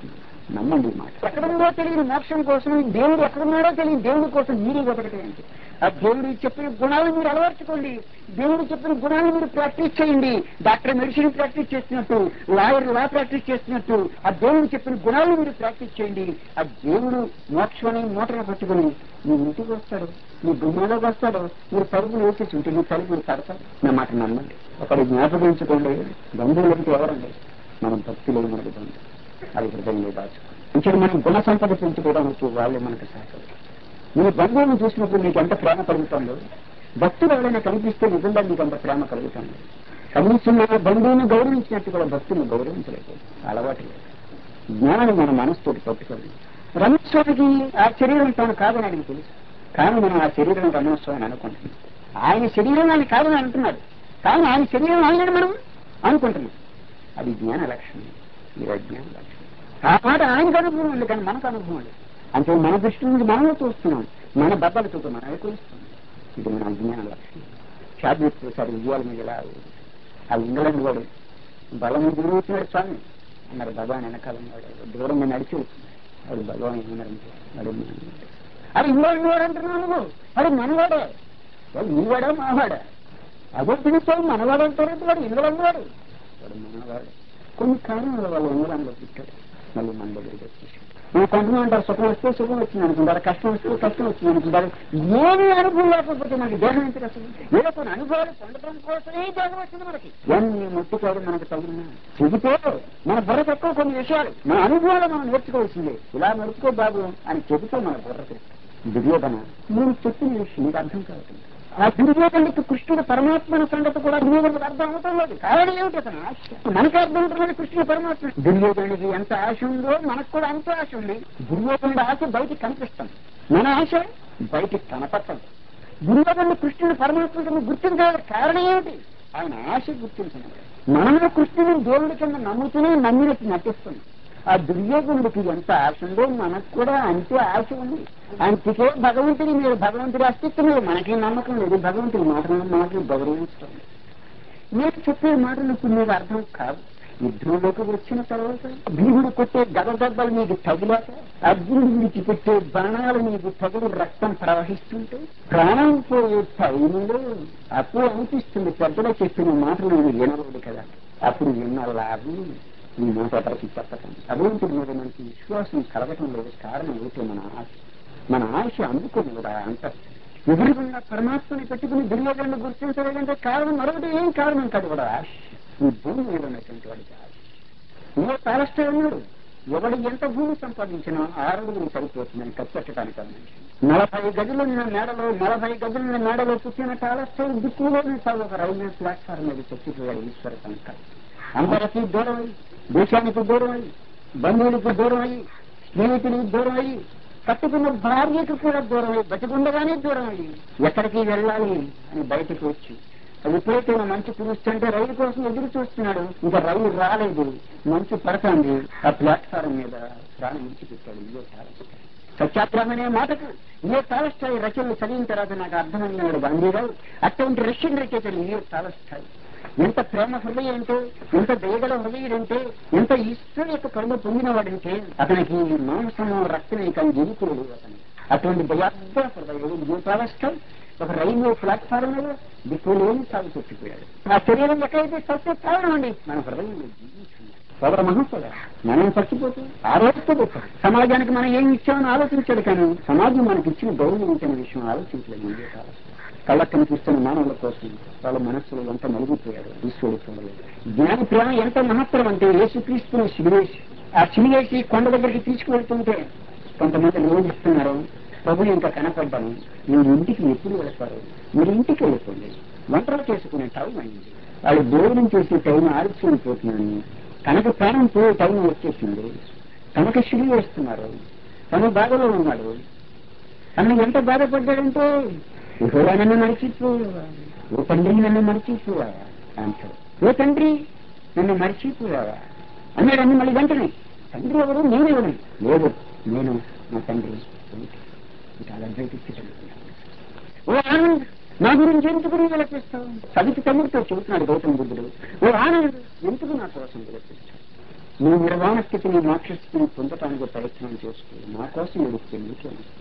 నమ్మండి మాట. ఎక్కడుందో తెలియని మోక్షం కోసం దేవుడు ఎక్కడున్నాడో తెలియని దేవుడి కోసం మీరు ఒకటి ఏంటి? ఆ దేవుడు చెప్పిన గుణాలను మీరు అలవర్చుకోండి. దేవుడు చెప్పిన గుణాలను మీరు ప్రాక్టీస్ చేయండి. డాక్టర్ మెడిసిన్ ప్రాక్టీస్ చేస్తున్నట్టు, లాయర్ లా ప్రాక్టీస్ చేస్తున్నట్టు ఆ దేవుడు చెప్పిన గుణాలను మీరు ప్రాక్టీస్ చేయండి. ఆ దేవుడు మోక్షం అనే మూటను పట్టుకుని మీ ఇంటికి వస్తాడు, మీ గుమ్మంలోకి వస్తాడు. మీరు తలుపులు వేసేసి ఉంటే మీ తలుపులు కడతాడు. నా మాట నమ్మండి. ఒకటి జ్ఞాపకించుకోండి, బంధువులకి ఎవరండి? మనం భక్తులు మనకు బంధువు. అది హృదయంలో దాచుకోండి. ఇంకా మనం గుణ సంపద పెంచుకోవడానికి వాళ్ళే మనకు సహకరిస్తారు. మీ బంధువులను చూసినప్పుడు మీకు ఎంత ప్రేమ కలుగుతుందో, భక్తులు ఎవరైనా కనిపిస్తే నిజంగా మీకు అంత ప్రేమ కలుగుతుంది. కనీసం మన బంధువుని గౌరవించినట్టు కూడా భక్తులను గౌరవించలేదు, అలవాటు లేదు. జ్ఞానాన్ని మన మనసుతోటి పట్టుకోండి. రమేశ్వరికి ఆ శరీరం తాను కాదని ఆయనకు తెలుసు, కానీ మనం ఆ శరీరం రమేశ్వరని అనుకుంటున్నాం. ఆయన శరీరం ఆయన కాదని అంటున్నాడు, కానీ ఆయన శరీరం ఆయనని మనం అనుకుంటున్నాం. అది జ్ఞాన లక్షణం, ఇది అజ్ఞాన లక్షణం. ఆ మాట ఆయనకు అనుభవం ఉంది, కానీ మనకు అనుభవం లేదు. అంటే మన దృష్టి నుంచి మనమే చూస్తున్నాం, మన బద్దలతో మనమే చూస్తున్నాం. ఇది మన అజ్ఞాన లక్షణం. చార్జెస్ సార్ విజయాల మీద ఇలా ఆ ఇంగ్లాండ్ వాడు బలం తిరుగుతున్నాడు స్వామి అన్నారు. భగవాన్ వెనకాల ఉన్నాడు, దూరం మీద నడిచి వచ్చినాడు. వాడు భగవాన్ ఏమన్నారంటే వాడు అది ఇంగ్లాండ్ వాడు అంటున్నావు నువ్వు, అది మనవాడే. వాడు నీవాడా మావాడా? అదే పిలుస్తావు మనవాడు అంటారు. వాడు ఇంగ్లాండ్ వాడు, వాడు మనవాడు. కొన్ని కారణాల వాళ్ళు ఇంగ్లాండ్లో పుట్టాడు, మళ్ళీ మన దగ్గరికి వచ్చేసాడు. మన కొంతమంది అంటారు సుఖం వస్తే సుఖం వచ్చింది అనుకుంటారు, కష్టం వస్తే కష్టం వచ్చింది అనుకుంటారు. ఏమి అనుభవం లేకపోతే మనకి దేహం ఏంటి అసలు? ఏదో కొన్ని అనుభవాలు పొందడం కోసమే దేహం వచ్చింది మనకి. ఎన్ని ముట్టుకోవడం మనకు తగిన చెబితే మన బుర్ర తక్కువ కొన్ని విషయాలు మన అనుభవాలు మనం నేర్చుకోవాల్సిందే. ఇలా నేర్చుకో బాబు అని చెబితే మన బుర్రకి దుర్యోధన నేను చెప్పిన విషయం మీకు అర్థం కావట్లేదు. ఆ దుర్యోధనుడికి కృష్ణుడు పరమాత్మ సంగతి కూడా దుర్యోధనుడికి అర్థం అవుతాం లేదు. కారణం ఏమిటి? అతను ఆశ. మనకు అర్థం అవుతున్నది కృష్ణుడు పరమాత్మ. దుర్యోధనుడికి ఎంత ఆశ ఉందో మనకు కూడా అంత ఆశ ఉంది. దుర్యోధనుడి ఆశ బయటికి కనిపిస్తాం, మన ఆశ బయటికి కనపడతాం. దుర్యోధనుడు కృష్ణుడు పరమాత్మ గుర్తించాలి. కారణం ఏమిటి? ఆయన ఆశ గుర్తించడం. మనము కృష్ణుని దేవుడి కింద నమ్ముతూనే నమ్మినట్టు నటిస్తున్నాం. ఆ దుర్యోధనుడికి ఎంత ఆశ ఉందో మనకు కూడా అంతే ఆశ ఉంది. అందుకే భగవంతుడి మీరు భగవంతుడి అస్తిత్వం లేదు, మనకి నమ్మకం లేదు. భగవంతుడి మాటలు మాటలు గౌరవించడం. నేను చెప్పే మాటలు ఇప్పుడు మీకు అర్థం కాదు. యుద్ధంలోకి వచ్చిన తర్వాత భీముడు కొట్టే గద దెబ్బలు మీకు తగిలాక, అర్జునుడు విడిచిపెట్టే బాణాలు మీకు తగిలి రక్తం ప్రవహిస్తుంటే, ప్రాణం పోయే టైంలో అప్పుడు అనిపిస్తుంది పెద్దలో చెప్పిన మాటలు నేను వినలేదు కదా. అప్పుడు విన్న లాభం ఈ మాట ఎవరికి చెప్పటం. భగవంతుడి మీద మనకి విశ్వాసం కలగటం లేదు. కారణం ఏంటో మన ఆశ. మన ఆశ అందుకుని కూడా అంత ఎదురుగున్న పరమాత్మని పెట్టుకుని దుర్యోధనుడు గుర్తించలేదంటే కారణం మరొకటి ఏం కారణం కాదు కూడా ఆశ. ఈ భూమి మీద ఉన్నటువంటి వాడికి ఆశ. ఏ పాలస్తీనాడు ఎవడు ఎంత భూమి సంపాదించినా ఆరుగురు సరిపోతుందని కప్పెట్టడానికి అనిపించింది. నలభై గదులున్న మేడలో నలభై గదులున్న మేడలో పుట్టిన పాలస్తీన్ దిక్కులోనే ఒక రైల్వే ప్లాట్ఫారం మీద చచ్చిపోయాడు ఈశ్వర కనుక. అందరికీ దూరం అయ్యి, దేశానికి దూరం అయ్యి, బంధువులకు దూరం అయ్యి, స్నేహితులకు దూరం అయ్యి, కట్టుకున్న భార్యకు కూడా దూరం అయ్యి, బతికుండగానే దూరం అయ్యి ఎక్కడికి వెళ్ళాలి అని బయటకు వచ్చి ఎప్పుడైతే మంచు కురుస్తుంటే రైలు కోసం ఎదురు చూస్తున్నాడు. ఇంకా రైలు రాలేదు, మంచు పడుతుంది. ఆ ప్లాట్ఫారం మీద ప్రాణం విడిచిపెట్టాడు. ఇదే తాలస్థాయి. సత్యాగ్రహం అనే మాటకు ఇదే తాలస్థాయి రచనలు చదివిన తర్వాత నాకు అర్థమైనాడు గాంధీరావు. అటువంటి రష్యన్ రచయితలు ఇదే తాలస్థాయి. ఎంత ప్రేమ హృదయం అంటే, ఎంత దయగల హృదయుడంటే, ఎంత ఈశ్వరు యొక్క కరుణ పొందినవాడంటే అతనికి మాంసము రక్తమే కానీ జనికులు లేవు అతను. అటువంటి దయార్థ హృదయుడు ఇదే తాలస్థాయి. ఒక రైల్వే ప్లాట్ఫారం మీద దిక్కులేని సాగు చచ్చిపోయాడు. ఆ శరీరం ఎక్కడైతే చచ్చే కారణం అండి మన హృదయంలో జీవించింది. సోదర మహోత్సవ మనం చచ్చిపోతే ఆలోచిస్తూ సమాజానికి మనం ఏం ఇచ్చామని ఆలోచించాడు, కానీ సమాజం మనకి ఇచ్చిన గౌరవం ఏంటనే విషయం ఆలోచించలేదు. ఇదే కాలస్థాయి. కళ్ళకు కనిపిస్తున్న మానవుల కోసం వాళ్ళ మనస్సులో ఎంత నలిగిపోయాడు ఈశ్వరుడు చూడలేదు. జ్ఞాని ప్రేమ ఎంత మహత్తరం అంటే యేసుక్రీస్తుని సిలివేసి ఆ సిలివేసి కొండ దగ్గరికి తీసుకువెళ్తుంటే కొంతమంది నిరోధిస్తున్నారు. ప్రభు ఇంకా కనపడ్డాను, మీరు ఇంటికి ఎప్పుడు వెళ్తారు? మీరు ఇంటికి వెళ్ళిపోండి, వంటలు చేసుకునే టైం అయింది. వాళ్ళు భోజనం చేసే టైం ఆలస్యమైపోతున్నాను. తనకు ప్రాణం పోయే టైం వచ్చేసింది. తనకు సిలి వేస్తున్నారు. తన బాధలో ఉన్నాడు. తను ఎంత బాధపడ్డాడంటే ఇహోరా నన్ను మరిచిపోయావా, ఓ తండ్రి నన్ను మరిచిపోయావా అంటాడు. ఓ తండ్రి నన్ను మరిచిపోయావా అన్నాడని మళ్ళీ వెంటనే తండ్రి ఎవరు, నేనెవరు? లేదు, నేను నా తండ్రి. చాలా ఓ ఆనంద్ నా గురించి ఎందుకు విలపిస్తావు? సవితి తమ్ముడితో చెబుతున్నాడు గౌతమ బుద్ధుడు. ఓ ఆనంద్ ఎందుకు నా కోసం విలపిస్తావు? నువ్వు నిర్వాణ స్థితిని మోక్ష స్థితిని పొందటానికి ప్రయత్నం చేసుకో. నా కోసం ఎడుస్తుంది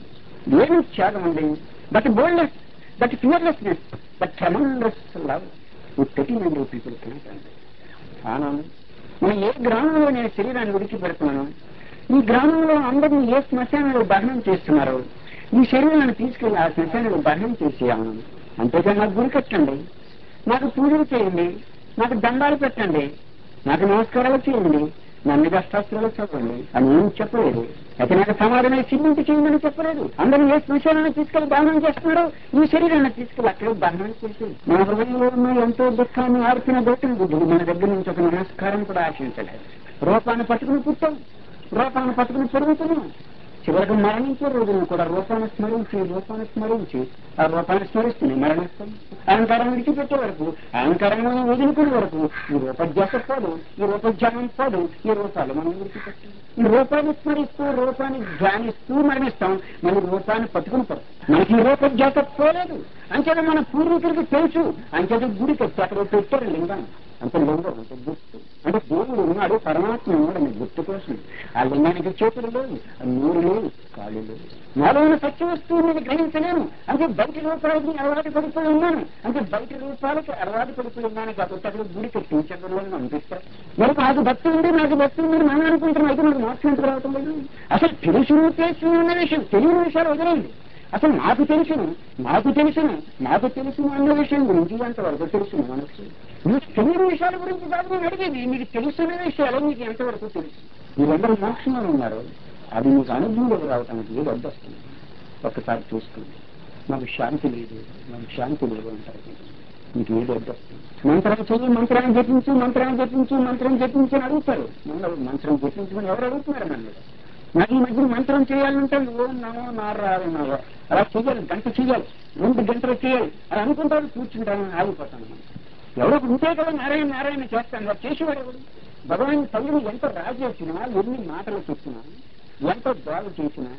ఏమి త్యాగం అండి. That boldness, that fearlessness, that tremendous love with thirteen hundred people connect. ఆనందం. నేను ఏ గ్రామంలో నేను శరీరాన్ని విడిచిపెడుతున్నాను, ఈ గ్రామంలో అందరినీ ఏ శ్మశానంలో దహనం చేస్తున్నారు, ఈ శరీరాన్ని తీసుకెళ్లి ఆ శ్మశానంలో దహనం చేసి ఆనందం. అంతేకాని నాకు గురి కట్టండి, నాకు పూజలు చేయండి, నాకు దండాలు పెట్టండి, నాకు నమస్కారాలు చేయండి, నన్ను కష్టాస్త్రాలు చదవండి అని ఏం చెప్పలేదు. అయితే నాకు సమాధానం చిన్నింటి చేయండి చెప్పలేదు. అందరూ ఏ శ్మశానాన్ని తీసుకెళ్లి దహనం చేస్తున్నారు, ఈ శరీరాన్ని తీసుకెళ్లి అక్కడ దహనం చేసి మన హృదయంలో ఉన్న ఎంతో దుఃఖాన్ని ఆర్పిన గౌతమ బుద్ధుడు మన దగ్గర నుంచి ఒక నమస్కారం కూడా ఆశించలేదు. రూపాన్ని పట్టుకుని పుట్టాం, రూపాన్ని పట్టుకుని పెరుగుతున్నాం. చివరికి మరణించే రోజులను కూడా రూపాన్ని స్మరించి రూపాన్ని స్మరించి ఆ రూపాన్ని స్మరిస్తుంది మరణిస్తాం. అహంకారం విడిచిపెట్టే వరకు, అహంకారంలో వదులుకునే వరకు ఈ రూపధ్యాస పోదు, ఈ రూపధ్యానం పోదు, ఈ రూపాలు మనం విడిచిపెట్టాం. ఈ రూపాన్ని స్మరిస్తూ రూపాన్ని ధ్యానిస్తూ మరణిస్తాం. మన రూపాన్ని పట్టుకుని పడు. మనకి ఈ రూపధ్యాస పోలేదు. అంచేత మన పూర్వీకులకి తెలుసు. అంచేత గుడి కట్టి అక్కడ పెట్టారు లింగం. అంత లింగం అంటే గుర్తు, అంటే దేవుడు ఉన్నాడు, పరమాత్మ ఉన్నాడు అని గుర్తు కోసం. ఆ లింగానికి చేతులు లేవు, నూరు లేవు, కాళ్ళు లేవు. నాలో ఉన్న సత్య వస్తువు నేను గ్రహించలేను. అంటే బయట రూపాలకి అలవాటు పడిపోయి ఉన్నాను. అంటే బయట రూపాలకి అలవాటు పడిపోయి ఉన్నాను కాబట్టి అక్కడ గుడి కట్టించగలను అనిపిస్తారు. మరి నాకు భక్తి ఉంది, నాకు భక్తి ఉందని మనం అనుకుంటున్నాం. అయితే నాకు మోక్షం రావటం లేదు. అసలు తెలుసును తెలుసును అన్న విషయం, తెలియని విషయాలు వదిలేండి. అసలు నాకు తెలుసును, నాకు తెలుసును, నాకు తెలుసును అన్న విషయం గురించి ఎంతవరకు తెలుసును మనకు. మీకు తెలియని విషయాల గురించి కాదు నేను అడిగేది, మీకు తెలుసున్న విషయాలు మీకు ఎంతవరకు తెలుసు. మీరందరూ మోక్షంలో ఉన్నారు, అది మీకు అనుభవంలోకి రావటానికి ఏది అడ్డొస్తుంది. ఒక్కసారి చూసుకోండి. నాకు శాంతి లేదు, నాకు శాంతి లేదు అంటారు. మీకు ఏది అడ్డొస్తుంది. మంత్రం చెయ్యి, మంత్రాన్ని జపించు, మంత్రాన్ని జపించు, మంత్రం జపించు అని అడుగుతారు. మంత్రం జపించమని ఎవరు అడుగుతున్నారు నన్ను? నాకు ఈ మధ్య మంత్రం చేయాలంటే ఓం నమో నారాయణావో అలా చెయ్యాలి, గంట చెయ్యాలి, రెండు గంటలు చేయాలి అని అనుకుంటాను. కూర్చుంటాను, ఆగిపోతాను. ఎవరో ఉంటే కదా నారాయణ నారాయణ చేస్తాను. వాడు చేసేవాడు ఎవడు? భగవాన్ తల్లిని ఎంత రాజు చేసినా, ఎన్ని మాటలు చెప్పినా, ఎంత బాగు చేసినా,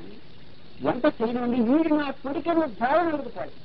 ఎంత చేయనండి వీడు నా కొడుకునే భావన అడుగుతాడు.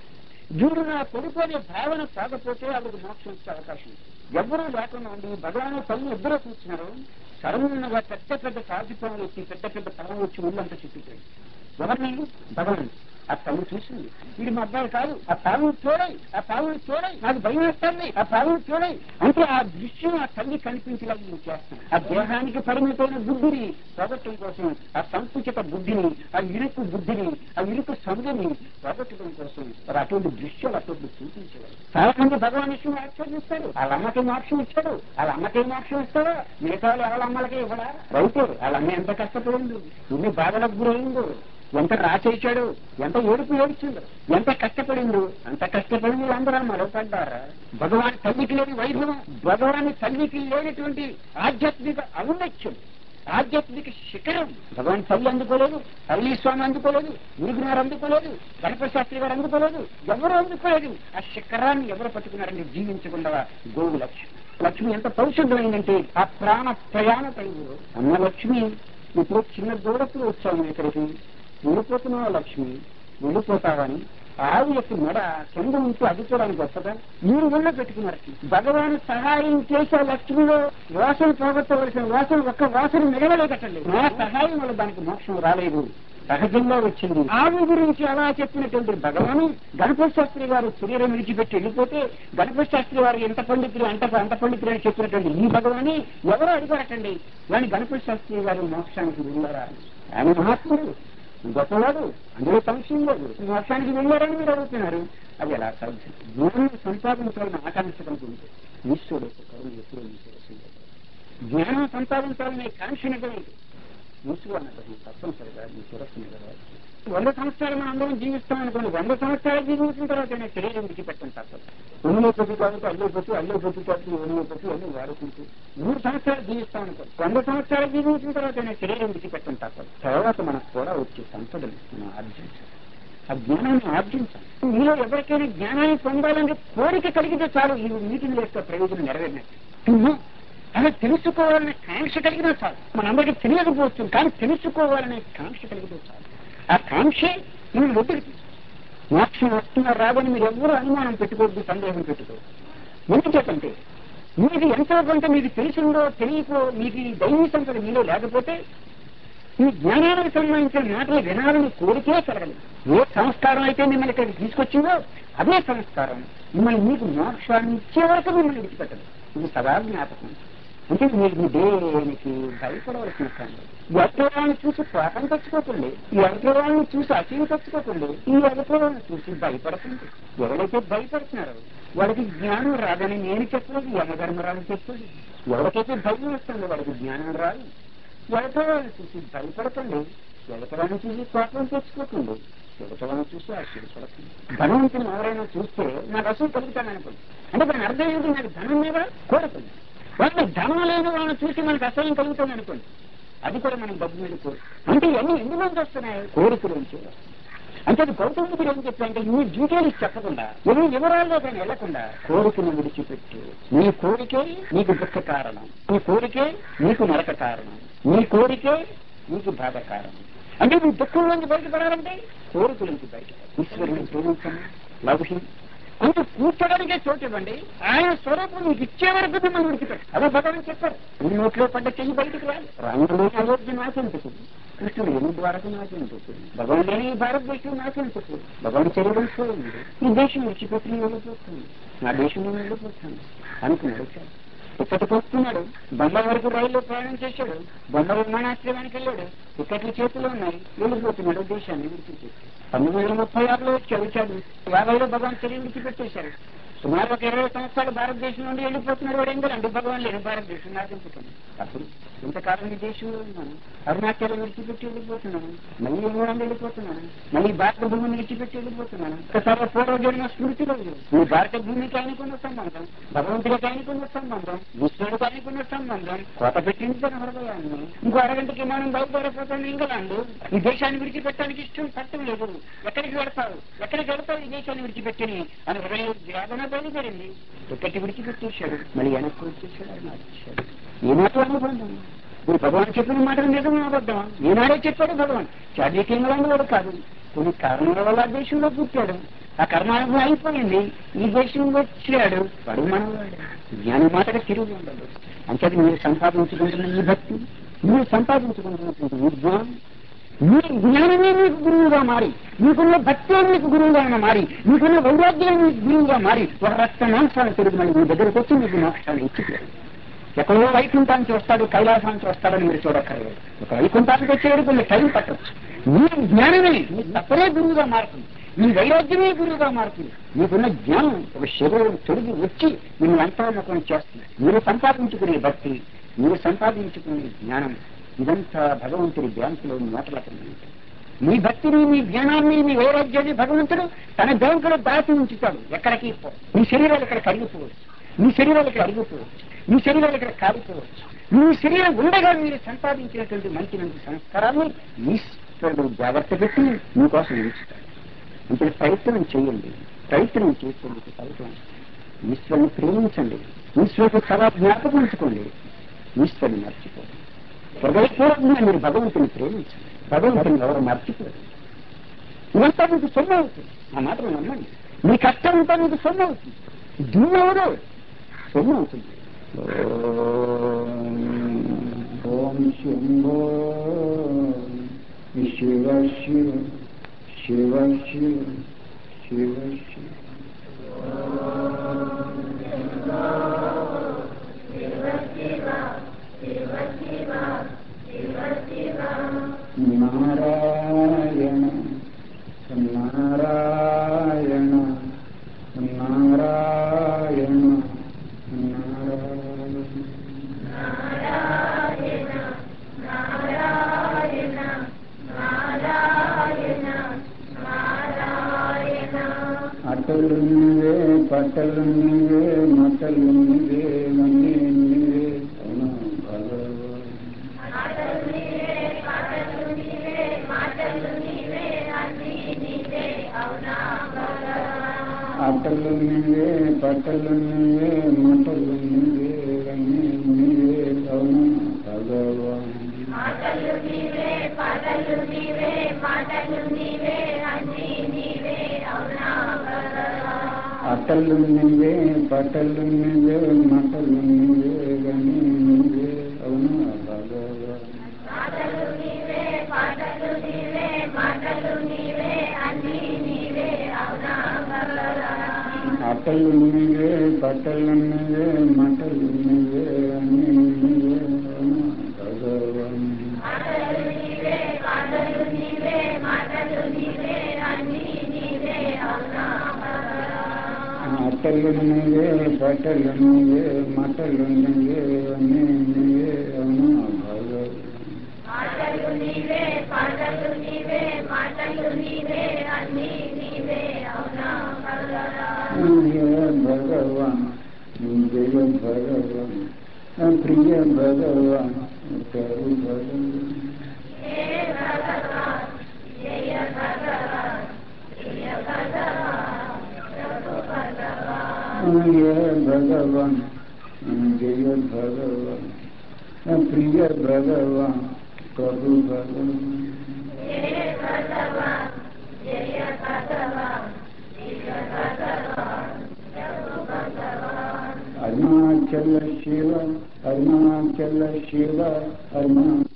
వీడు నా కొడుకు అనే భావన కాకపోతే వాళ్ళకి మోక్షం ఇచ్చే అవకాశం ఎవరూ లేకుండా ఉండి భగవాన్ తల్లి ఇద్దరూ కూర్చున్నారు. సడన్గా పెద్ద పెద్ద సాధిపములు వచ్చి పెద్ద పెద్ద పనులు వచ్చి ఊళ్ళంతా చుట్టిపోయి ఎవరిని? భగవాన్. ఆ తల్లి చూసింది, వీడి మా అబ్బాయి కాదు, ఆ పావులు చూడాలి, ఆ పావులు చూడాలి, నాకు భయం వేస్తుంది, ఆ పావులు చూడాలి అంటే ఆ దృశ్యం ఆ తల్లి కనిపించేలాగా నువ్వు చేస్తాను. ఆ దేహానికి పరిమితమైన బుద్ధిని పోగొట్టడం కోసం, ఆ సంకుచిత బుద్ధిని, ఆ ఇరుకు బుద్ధిని, ఆ ఇరుకు సంధిని పోగొట్టడం కోసం అటువంటి దృశ్యాలు అటువంటి చూపించేవారు. చాలా మంది భగవాన్ విషయం ఆశ్చర్యిస్తారు. వాళ్ళ అమ్మకి మోక్షం ఇచ్చాడు, వాళ్ళ అమ్మకి మోక్షం ఇస్తాడు, మిగతా వాళ్ళ అమ్మలకి ఇవ్వడా? రైతు వాళ్ళ అమ్మ ఎంత కష్టపడింది, ఇన్ని బాధలకు గురైందో, ఎంత రాచేశాడు, ఎంత ఏడుపు ఏడ్చిందో, ఎంత కష్టపడిందో, అంత కష్టపడింది అందరూ మరొకడ్డారా? భగవాన్ తల్లికి లేని వైభవం, భగవాన్ తల్లికి లేనటువంటి ఆధ్యాత్మిక ఔన్నత్యం, ఆధ్యాత్మిక శిఖరం భగవాన్ తల్లి అందుకోలేదు, తల్లి స్వామి అందుకోలేదు, గురుగునారు అందుకోలేదు, గణపతి శాస్త్రి గారు అందుకోలేదు, ఎవరు అందుకోలేదు. ఆ శిఖరాన్ని ఎవరు పట్టుకున్నారంటే జీవించకుండా గోవు లక్ష్మి. లక్ష్మి ఎంత పరిశుద్ధమైందంటే ఆ ప్రాణ ప్రయాణ తల్లి అన్న లక్ష్మి. ఇప్పుడు చిన్న దూరపు వచ్చాము ఇక్కడికి, వెళ్ళిపోతున్నావా లక్ష్మి, వెళ్ళిపోతావని ఆవు యొక్క మెడ కింద ఉంటూ అడ్డుకోవడానికి వస్తుందా? మీరు వల్ల పెట్టుకున్నారు. భగవాన్ సహాయం చేసే లక్ష్మిలో వాసన పోగొట్టవలసిన వాసన ఒక్క వాసన మిగలలేదటండి. నా సహాయం వల్ల దానికి మోక్షం రాలేదు, సహజంగా వచ్చింది. ఆవు గురించి అలా చెప్పినటువంటి భగవాను గణపతి శాస్త్రి గారు శరీరం విడిచిపెట్టి వెళ్ళిపోతే గణపతి శాస్త్రి వారు ఎంత పండితులు అంత అంత పండితులు అని చెప్పినటువంటి ఈ భగవాని ఎవరో అడిగారటండి. కానీ గణపతి శాస్త్రి గారు మోక్షానికి వెళ్ళారా? ఆయన మహాత్ముడు, గొప్పవాడు, అందులో సంశయం లేదు. మోక్షానికి వెళ్ళారని మీరు అడుగుతున్నారు. అది ఎలా సాధ్యం? జ్ఞానం సంపాదించాలని ఆకాంక్ష కనుకుంటే ఈశ్వరుడు కరుణ ఎప్పుడూ జ్ఞానం సంపాదించాలనే కాంక్ష నిజమైంది. ఈశ్వరు అన్నట్టు తప్పనిసరిగా మీ తిరస్సుని కదా. వంద సంవత్సరాలు మనం అందరం జీవిస్తాం అనుకోండి, వంద సంవత్సరాలు జీవించిన తర్వాత నేను శరీరం విడిచిపెట్టడం తప్పదు. హోమియోపతి కాబట్టి అల్లోపతి, అల్లోపతి కాబట్టి హోమియోపతి అన్ని వాడుకుంటూ మూడు సంవత్సరాలు జీవిస్తాం అనుకోండి, వంద సంవత్సరాలు జీవించిన తర్వాత నేను శరీరం విడిచిపెట్టడం తప్పదు. తర్వాత మనకు కూడా వచ్చే సంపదలు మనం ఆర్జించాలి, ఆ జ్ఞానాన్ని ఆర్జించాలి. మీలో ఎవరికైనా జ్ఞానాన్ని పొందాలంటే కోరిక కలిగితే చాలు, ఈ మీటింగ్ యొక్క ప్రయోజనం నెరవేరినట్టు. అలా తెలుసుకోవాలనే కాంక్ష కలిగినా చాలు. మనందరికీ తెలియకపోవచ్చు, కానీ తెలుసుకోవాలనే కాంక్ష కలిగితే చాలు. ఆ కాంక్షే మీరు వదిలికి మోక్షం వస్తున్నా రాదని మీరు ఎవరూ అనుమానం పెట్టుకోవద్దు, సందేహం పెట్టుకోవద్దు. ఎందుకంటే మీకు ఎంతో కొంత మీకు తెలిసిందో తెలియకో మీకు ఈ దైవీ సంపద మీలో లేకపోతే ఈ జ్ఞానానికి సంబంధించిన మాటలు వినాలని కోరికే కలగదు. ఏ సంస్కారం అయితే మిమ్మల్ని ఇక్కడికి తీసుకొచ్చిందో అదే సంస్కారం మిమ్మల్ని మీకు మోక్షాన్ని ఇచ్చే వరకు మిమ్మల్ని విడిచిపెట్టదు. ఇది సదా జ్ఞాపకం. అంటే మీరు దేనికి భయపడవలసిన కానీ ఈ అగ్రవాళ్ళని చూసి కోపం తెచ్చుకోకండి, ఈ అగ్రవాళ్ళని చూసి అసూయ తెచ్చుకోకండి, ఈ అగ్రవాళ్ళని చూసి భయపడకండి. ఎవరైతే భయపడుతున్నారో వాడికి జ్ఞానం రాదని నేను చెప్పలేదు, యమధర్మరాజు చెప్పలేదు. ఎవరికైతే భయం వస్తుందో వాడికి జ్ఞానం రాదు. ఎడతవాళ్ళని చూసి భయపడకండి, ఎడతవాళ్ళని చూసి కోపం తెచ్చుకోకండి, ఎడతవాళ్ళని చూసి ఆశ్చర్యపడకండి. ధనవంతుని ఎవరైనా చూస్తే నాకు అసలు కలుగుతాననుకోండి, అంటే దాని అర్థం ఏంటి? నాకు ధనం మీద కోరుకుంది. వాళ్ళకి ధనం లేని వాళ్ళని చూసి మనకు అసహ్యం కలుగుతుంది అనుకోండి, అది కూడా మనం డబ్బు మీద కోరు. అంటే ఇవన్నీ ఎందుకు నుంచి వస్తున్నాయి? కోరికలు నుంచి. అంటే అది గౌతమ బుద్ధుడు ఏం చెప్పారంటే నీ డీటెయిల్స్ చెప్పకుండా ఎన్ని వివరాల్లో కానీ వెళ్లకుండా కోరికను విడిచిపెట్టు. నీ కోరికే నీకు దుఃఖ కారణం, నీ కోరికే నీకు నరక కారణం, నీ కోరికే నీకు బాధ కారణం. అంటే నీ దుఃఖం నుంచి బయటపడాలంటే కోరికల నుంచి బయట ఈశ్వరుని ప్రేమించండి, లౌహిం కొంచెం కూర్చోడానికే చోటు ఇవ్వండి, ఆయన స్వరూపం మీకు ఇచ్చే వరకు మిమ్మల్ని విడిచిపెట్టు. అదే భగవాన్ చెప్పారు. నీ నోట్లో పడ్డ చెయ్యి బయటికి రాదు. రాముడు అయోధ్య నాకెందుకు, కృష్ణుడు ఎన్ని ద్వారకు నాకెందుకు, భగవాన్ లేని భారతదేశం నాకెందుకు, భగవాన్ శరీరం చూడండి, ఈ దేశం విడిచిపెట్టి నేను వెళ్ళిపోతుంది, నా దేశంలో వెళ్ళిపోతాను అనుకున్నాడు. చాలు ఇక్కడికి వస్తున్నాడు, బొమ్మ వరకు రైల్లో ప్రయాణం చేశాడు, బొమ్మ విమానాశ్రయానికి వెళ్ళాడు, టికెట్లు చేతిలో ఉన్నాయి, వెళ్ళిపోతున్నాడు దేశాన్ని విడిచిపెట్టి. పంతొమ్మిది వందల ముప్పై ఆరులో వచ్చాడు, వచ్చాడు యాభైలో భగవాన్ శరీరం విడిచిపెట్టేశాడు. సుమారు ఒక ఇరవై సంవత్సరాలు భారతదేశం నుండి వెళ్ళిపోతున్నాడు. వాడు ఎందుకంటే భగవాన్ లేని భారతదేశం నాకెందుకని. అప్పుడు ఇంతకాలం ఈ దేశంలో ఉన్నాను, అరుణాచలం విడిచిపెట్టి వెళ్ళిపోతున్నాను, మళ్ళీ ఇంగ్లాండ్ వెళ్ళిపోతున్నాను, మళ్ళీ భారత భూమిని విడిచిపెట్టి వెళ్ళిపోతున్నాను. ఒకసారి పూర్వజన్మ స్మృతిలో ఈ భారత భూమికి ఆయనకున్న సంబంధం, భగవంతుడికి ఆయనకున్న సంబంధం, విష్ణుడికి ఆయనకున్న సంబంధం కోట పెట్టింది తన హృదయాన్ని. ఇంకో అరగంటకి మనం బయలుదేరిపోతాను ఇంగ్లాండ్. ఈ దేశాన్ని విడిచిపెట్టడానికి ఇష్టం పట్టం లేదు. ఎక్కడికి వెళ్తావు, ఎక్కడికి వెళ్తావు ఈ దేశాన్ని విడిచిపెట్టని అని హృదయం వేదన బయలుదేరింది. ఎక్కడికి విడిచిపెట్టేశాడు, మళ్ళీ వెనక్కి వచ్చేసాడు, ఆయన వచ్చేసాడు. ఏమాత్రం అనుబంధం ఇప్పుడు భగవాన్ చెప్పిన మాటలు నిజం అబద్ధం ఈనాడే చెప్పాడు భగవాన్. చార్జీకేంద్రంలో వాడు కాదు, కొన్ని కారణాల వల్ల ఆ దేశంలో పుట్టాడు, ఆ కర్మానుభవం అయిపోయింది, ఈ దేశం వచ్చాడు, వాడు మనవాడు. జ్ఞానం మాటగా తిరిగి ఉండదు. అంటే మీరు సంపాదించుకుంటున్న ఈ భక్తి, మీరు సంపాదించుకుంటున్నటువంటి ఈ జ్ఞానం, మీ జ్ఞానమే మీకు గురువుగా మారి, మీకున్న భక్తే మీకు గురువుగా మారి, మీకున్న వైరాగ్యం మీకు గురువుగా మారి ఒక రక్త మాంసాలు తిరిగి మళ్ళీ మీ దగ్గరకు వచ్చి మీకు మోక్షాన్ని ఇచ్చిపోయాడు. ఎక్కడో వైకుంఠానికి వస్తాడు, కైలాసానికి వస్తాడని మీరు చూడక్కర్లేదు. ఒక వైకుంఠానికి వచ్చేవాడు కొన్ని టైం పట్టవచ్చు. మీ జ్ఞానమే మీ తప్పనే గురువుగా మారుతుంది, మీ వైరాగ్యమే గురువుగా మారుతుంది. మీకున్న జ్ఞానం ఒక శరీరం తొలగి వచ్చి మిమ్మల్ని అంతర్ముఖం చేస్తుంది. మీరు సంపాదించుకునే భక్తి, మీరు సంపాదించుకునే జ్ఞానం ఇదంతా భగవంతుడి బ్యాంకులో నోటలకండి. మీ భక్తిని, మీ జ్ఞానాన్ని, మీ వైరాగ్యాన్ని భగవంతుడు తన బ్యాంకులో దాచి ఉంచుతాడు. ఎక్కడికి మీ శరీరాలు ఇక్కడ కరిగిపోవచ్చు, మీ శరీరాలు ఇక్కడ అరిగిపోవచ్చు, మీ శరీరాలు ఇక్కడ కాలిపోవచ్చు. మీ శరీరం ఉండగా మీరు సంపాదించినటువంటి మంచి మంచి సంస్కారాన్ని ఈశ్వరుడు జాగ్రత్త పెట్టి మీకోసం ఉంచుతాడు. అంటే ప్రయత్నం చేయండి, ప్రయత్నం చేసేందుకు ప్రయత్నం. ఈశ్వరుని ప్రేమించండి, ఈశ్వరుడు చాలా జ్ఞాపకం ఉంచుకోండి, ఈశ్వరుని మర్చిపోండి. హృదయపూర్వకంగా మీరు భగవంతుని ప్రేమించండి, భగవంతుని ఎవరు మర్చిపోరు. ఇదంతా మీకు సొమ్ము అవుతుంది. ఆ మాటలు నమ్మండి. మీ కష్టం అంతా మీకు సొమ్ము అవుతుంది, దున్నెవరు సొమ్ము అవుతుంది. ఓం శంభో శివ శివ శివ శివ శివ శివ నారాయణ నారాయణ నారాయణ అటలు నీవే, పటలు నీవే, మటలు నీవే, అన్నీ నీవే అవునా భగవాన్. అటలు నీవే, పటలు నీవే, మటలు నీవే, అన్నీ నీవే అవునా భగవాన్. అటలు నీవే, పటలు నీవే, మటలు నీవే, అన్నీ నీవే అవునా భగవాన్. అటలు నీవే, పటలు నీవే, మటలు నీవే, అన్నీ నీవే అవునా భగవాన్. అటలు నువ్వే పటలు నువ్వే మటలు నువ్వే గని నువ్వే అవునా భగవాన్. అటలు నువ్వే పటలు నువ్వే మటలు నువ్వే గని నువ్వే అవునా భగవాన్. అటలు నువ్వే పటలు నువ్వే మటలు నువ్వే గని నువ్వే అవునా భగవాన్. అటలు నువ్వే పటలు నువ్వే మటలు నువ్వే గని నువ్వే అవునా భగవాన్. అటలు నువ్వే పటలు నువ్వే మటలు నువ్వే గని నువ్వే అవునా భగవాన్. అటలు నువ్వే పటలు నువ్వే మటలు నువ్వే గని నువ్వే అవునా భగవాన్. భగవాన్ జయ భగవాన్ ప్రియ భగవాన్ కరు భగవాన్. జయ భగవాన్ ప్రియ భగవాన్ కరు భగవాన్. భగవాన్ జయ భగవాన్ ప్రియ భగవాన్ కరు భగవాన్. జయ భగవాన్ జయ భగవాన్ ప్రియ భగవాన్ కరు భగవాన్. అరుణాచల శివ అరుణాచల శివ అరుణాచల